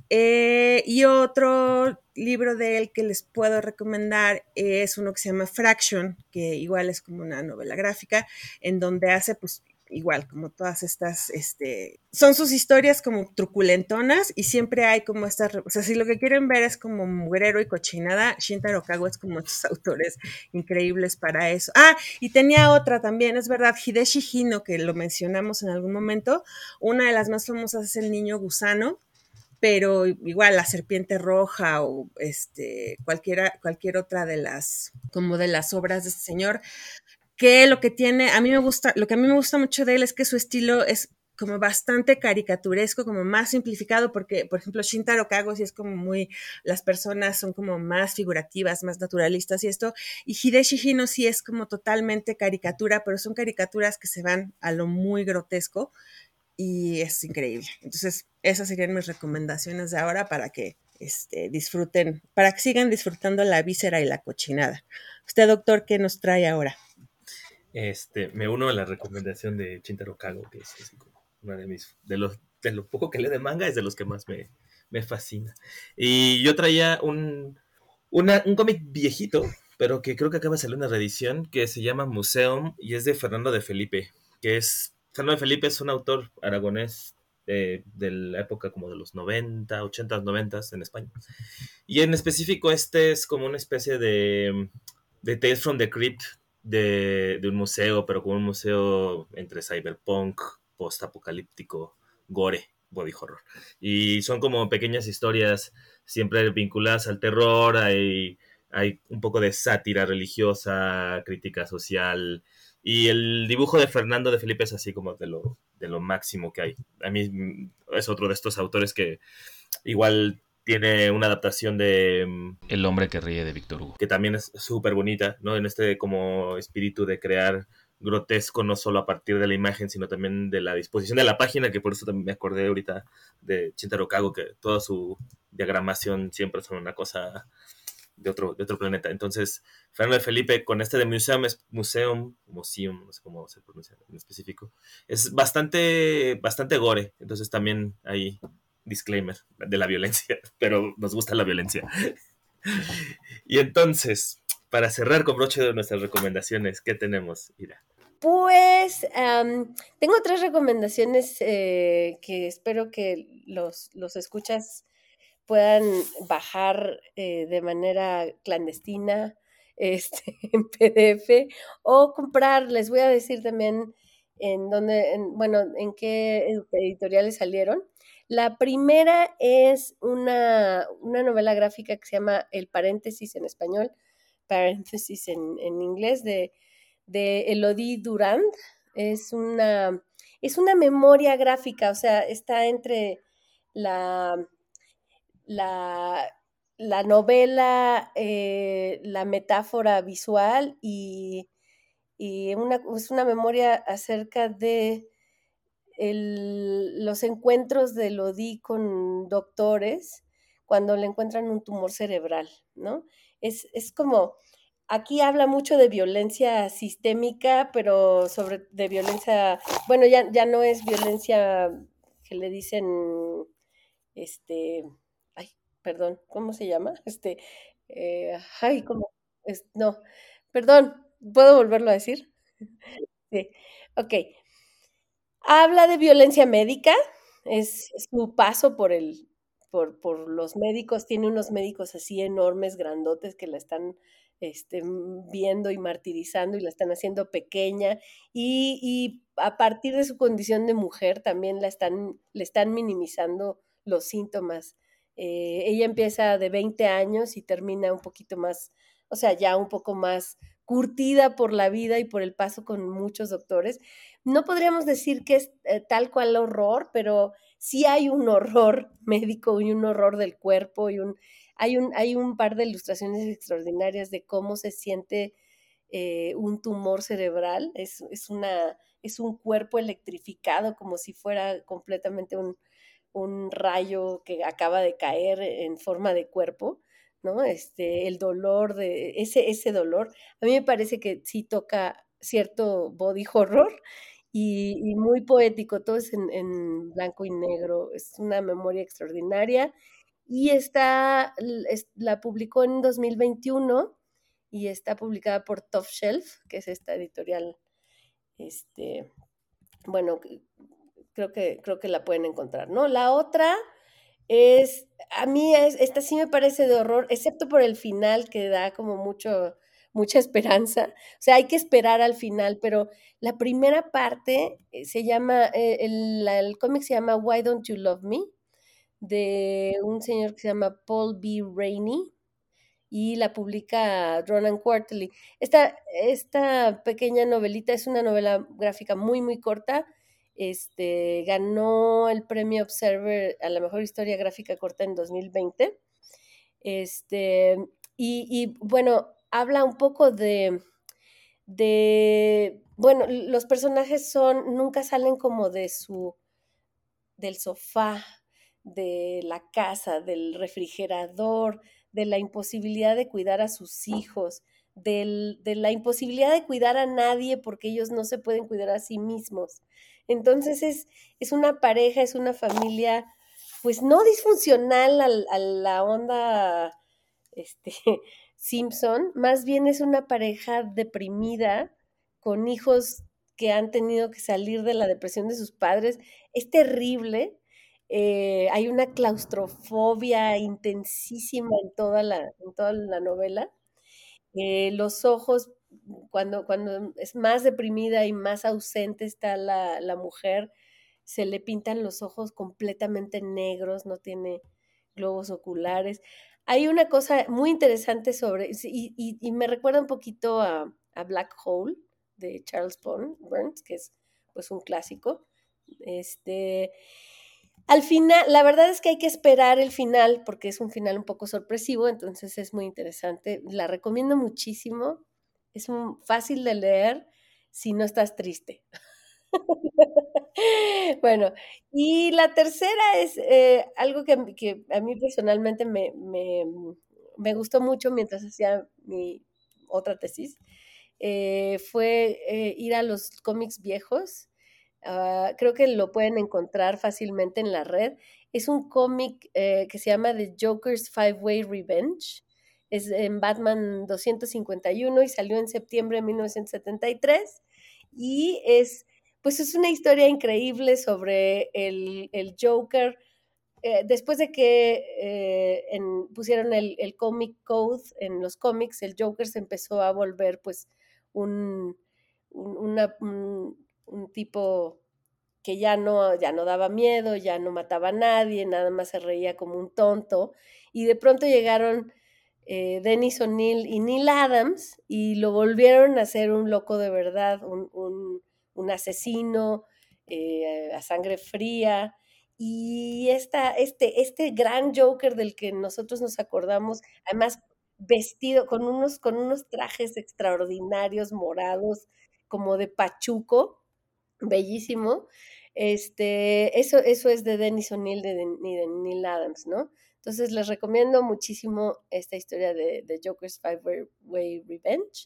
Eh, y otro libro de él que les puedo recomendar es uno que se llama Fraction, que igual es como una novela gráfica, en donde hace pues igual como todas estas, este, son sus historias como truculentonas y siempre hay como estas, o sea, si lo que quieren ver es como mugrero y cochinada, Shintaro Kago es como estos autores increíbles para eso. Ah, y tenía otra también, es verdad, Hideshi Hino, que lo mencionamos en algún momento, una de las más famosas es El Niño Gusano, pero igual la serpiente roja o este cualquiera, cualquier otra de las, como de las obras de este señor, que lo que tiene, a mí me gusta, lo que a mí me gusta mucho de él es que su estilo es como bastante caricaturesco, como más simplificado, porque, por ejemplo, Shintaro Kago sí es como muy, las personas son como más figurativas, más naturalistas y esto, y Hideshi Hino sí es como totalmente caricatura, pero son caricaturas que se van a lo muy grotesco, y es increíble. Entonces, esas serían mis recomendaciones de ahora para que este, disfruten, para que sigan disfrutando la víscera y la cochinada. Usted, doctor, ¿qué nos trae ahora? Este, me uno a la recomendación de Shintaro Kago, que es así como una de mis, de los, de lo poco que leo de manga, es de los que más me, me fascina. Y yo traía un, una, un cómic viejito, pero que creo que acaba de salir una reedición, que se llama Museum, y es de Fernando de Felipe, que es, Fernando de Felipe es un autor aragonés de, de la época como de los noventa, ochenta, noventa en España. Y en específico este es como una especie de, de Tales from the Crypt, de, de un museo, pero como un museo entre cyberpunk, post-apocalíptico, gore, body horror. Y son como pequeñas historias siempre vinculadas al terror, hay, hay un poco de sátira religiosa, crítica social, y el dibujo de Fernando de Felipe es así como de lo, de lo máximo que hay. A mí es otro de estos autores que igual tiene una adaptación de El hombre que ríe de Víctor Hugo, que también es súper bonita, ¿no? En este como espíritu de crear grotesco no solo a partir de la imagen, sino también de la disposición de la página, que por eso también me acordé ahorita de Shintaro Kago, que toda su diagramación siempre son una cosa de otro, de otro planeta. Entonces, Fernando de Felipe, con este de Museum, Museum, Museum, no sé cómo se pronuncia en específico, es bastante, bastante gore. Entonces también hay disclaimer de la violencia, pero nos gusta la violencia. Y entonces, para cerrar con broche de nuestras recomendaciones, ¿qué tenemos, Ira? Pues um, tengo tres recomendaciones eh, que espero que los, los escuchas puedan bajar eh, de manera clandestina este, en P D F o comprar. Les voy a decir también en dónde, en, bueno, en qué editoriales salieron. La primera es una, una novela gráfica que se llama El Paréntesis en español, Paréntesis en, en inglés, de, de Elodie Durand. Es una, es una memoria gráfica, o sea, está entre la, la, la novela, eh, la metáfora visual y, y una, es una memoria acerca de el, los encuentros de Lodi con doctores cuando le encuentran un tumor cerebral, ¿no? Es, es como, aquí habla mucho de violencia sistémica, pero sobre, de violencia, bueno, ya, ya no es violencia que le dicen, este, ay, perdón, ¿cómo se llama? Este, eh, ay, ¿cómo? Es, no, perdón, ¿puedo volverlo a decir? Sí, ok. Habla de violencia médica, es, es su paso por el, por, por los médicos, tiene unos médicos así enormes, grandotes, que la están este, viendo y martirizando y la están haciendo pequeña, y, y a partir de su condición de mujer también la están, le están minimizando los síntomas. Eh, ella empieza de veinte años y termina un poquito más, o sea, ya un poco más curtida por la vida y por el paso con muchos doctores. No podríamos decir que es eh, tal cual horror, pero sí hay un horror médico y un horror del cuerpo y un, hay, un, hay un par de ilustraciones extraordinarias de cómo se siente eh, un tumor cerebral. Es, es, una, es un cuerpo electrificado como si fuera completamente un, un rayo que acaba de caer en forma de cuerpo, ¿no? Este, el dolor de ese, ese dolor, a mí me parece que sí toca cierto body horror y, y muy poético, todo es en, en, blanco y negro, es una memoria extraordinaria y está, es, la publicó en dos mil veintiuno y está publicada por Top Shelf, que es esta editorial, este, bueno, creo que, creo que la pueden encontrar, ¿no? La otra es, a mí es, esta sí me parece de horror, excepto por el final que da como mucho, mucha esperanza. O sea, hay que esperar al final, pero la primera parte se llama, eh, el, el cómic se llama Why Don't You Love Me, de un señor que se llama Paul B. Rainey, y la publica Ronan Quarterly. Esta, esta pequeña novelita es una novela gráfica muy, muy corta. Este, ganó el premio Observer a la mejor historia gráfica corta en dos mil veinte. Este, y, y bueno, habla un poco de, de, bueno, los personajes son, nunca salen como de su, del sofá, de la casa, del refrigerador, de la imposibilidad de cuidar a sus hijos, del, de la imposibilidad de cuidar a nadie porque ellos no se pueden cuidar a sí mismos. Entonces es, es una pareja, es una familia, pues no disfuncional a, a la onda este, Simpson, más bien es una pareja deprimida con hijos que han tenido que salir de la depresión de sus padres. Es terrible. Eh, hay una claustrofobia intensísima en toda la, en toda la novela. Eh, los ojos, cuando, cuando es más deprimida y más ausente está la, la mujer, se le pintan los ojos completamente negros, no tiene globos oculares. Hay una cosa muy interesante sobre, y, y, y me recuerda un poquito a, a Black Hole de Charles Burns, que es pues un clásico. Este, al final, la verdad es que hay que esperar el final porque es un final un poco sorpresivo, entonces es muy interesante. La recomiendo muchísimo. Es un, fácil de leer si no estás triste. Bueno, y la tercera es eh, algo que, que, a mí personalmente me, me, me gustó mucho mientras hacía mi otra tesis, eh, fue eh, ir a los cómics viejos. Uh, creo que lo pueden encontrar fácilmente en la red. Es un cómic eh, que se llama The Joker's Five-Way Revenge. Es en Batman doscientos cincuenta y uno y salió en septiembre de mil novecientos setenta y tres. Y es, pues es una historia increíble sobre el, el Joker. Eh, después de que eh, en, pusieron el, el Comic Code en los cómics, el Joker se empezó a volver pues un, un, una, un, un tipo que ya no, ya no daba miedo, ya no mataba a nadie, nada más se reía como un tonto, y de pronto llegaron eh, Dennis O'Neil y Neil Adams y lo volvieron a ser un loco de verdad, un, un, un asesino eh, a sangre fría. Y esta, este, este gran Joker del que nosotros nos acordamos, además vestido con unos, con unos trajes extraordinarios, morados, como de pachuco, bellísimo. Este, eso, eso es de Dennis O'Neil y de, de Neil Adams, ¿no? Entonces les recomiendo muchísimo esta historia de, de Joker's Five-Way Revenge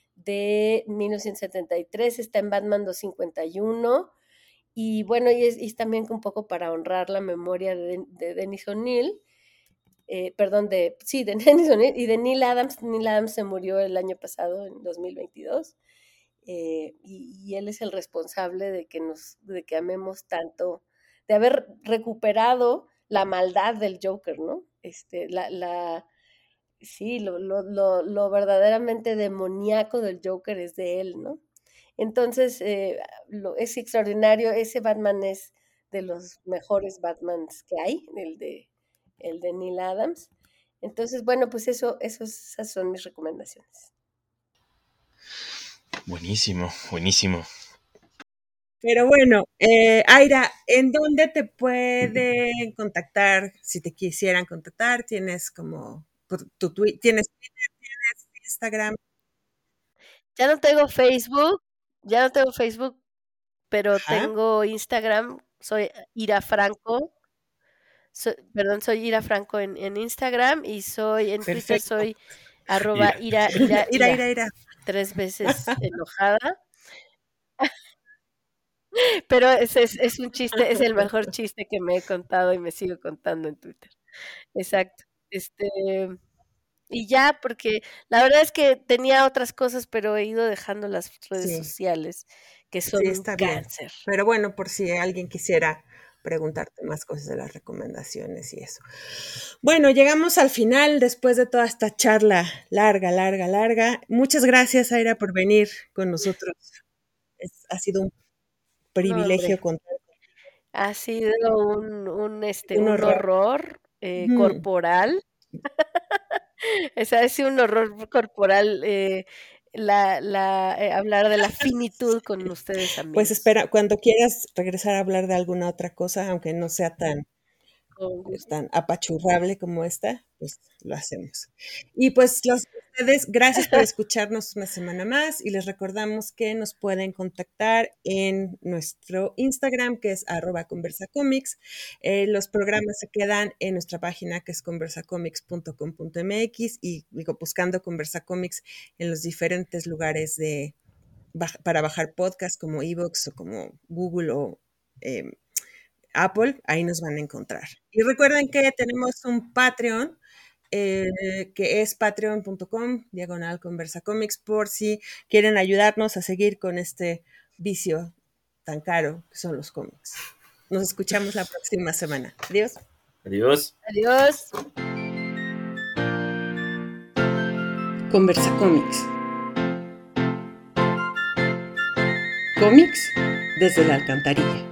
de mil novecientos setenta y tres, está en Batman doscientos cincuenta y uno. Y bueno, y es, y es también un poco para honrar la memoria de, de Dennis O'Neil, eh, perdón, de, sí, de Dennis O'Neil y de Neil Adams. Neil Adams se murió el año pasado, en dos mil veintidós, eh, y, y él es el responsable de que, nos, de que amemos tanto, de haber recuperado la maldad del Joker, ¿no? Este, la, la, sí, lo, lo, lo, lo verdaderamente demoníaco del Joker es de él, ¿no? Entonces, eh, lo, es extraordinario. Ese Batman es de los mejores Batmans que hay, el de, el de Neil Adams. Entonces, bueno, pues eso, eso, esas son mis recomendaciones. Buenísimo, buenísimo. Pero bueno, eh, Aira, ¿en dónde te pueden contactar si te quisieran contactar? ¿Tienes como tu tweet, tienes Twitter, tienes Instagram? Ya no tengo Facebook, ya no tengo Facebook, pero Ajá. tengo Instagram, soy Ira Franco, so, perdón, soy Ira Franco en, en Instagram, y soy en Perfecto. Twitter soy arroba Ira, Ira, Ira, Ira, Ira, Ira. tres veces enojada. Pero es, es, es un chiste, es el mejor chiste que me he contado y me sigo contando en Twitter. Exacto. Este, y ya, porque la verdad es que tenía otras cosas, pero he ido dejando las redes Sí. sociales, que son Sí, un está bien. cáncer. Pero bueno, por si alguien quisiera preguntarte más cosas de las recomendaciones y eso. Bueno, llegamos al final después de toda esta charla larga, larga, larga. Muchas gracias, Aira, por venir con nosotros. Es, ha sido un privilegio No, contar. Ha sido un, un, este, Un un horror, horror eh, mm. corporal. Es ha sido un horror corporal eh, la, la, eh, hablar de la finitud con ustedes, amigos. Pues espera, cuando quieras regresar a hablar de alguna otra cosa, aunque no sea tan, tan apachurrable como esta, pues lo hacemos. Y pues los, ustedes, gracias por escucharnos una semana más, y les recordamos que nos pueden contactar en nuestro Instagram, que es arroba conversacomics. Eh, los programas se quedan en nuestra página, que es conversacomics punto com punto m x, y digo, buscando Conversacomics en los diferentes lugares de para bajar podcasts como iVoox o como Google o eh, Apple, ahí nos van a encontrar. Y recuerden que tenemos un Patreon, eh, que es patreon punto com diagonal conversacomics, por si quieren ayudarnos a seguir con este vicio tan caro que son los cómics. Nos escuchamos la próxima semana. Adiós. Adiós. Adiós. Conversacomics. Cómics desde la alcantarilla.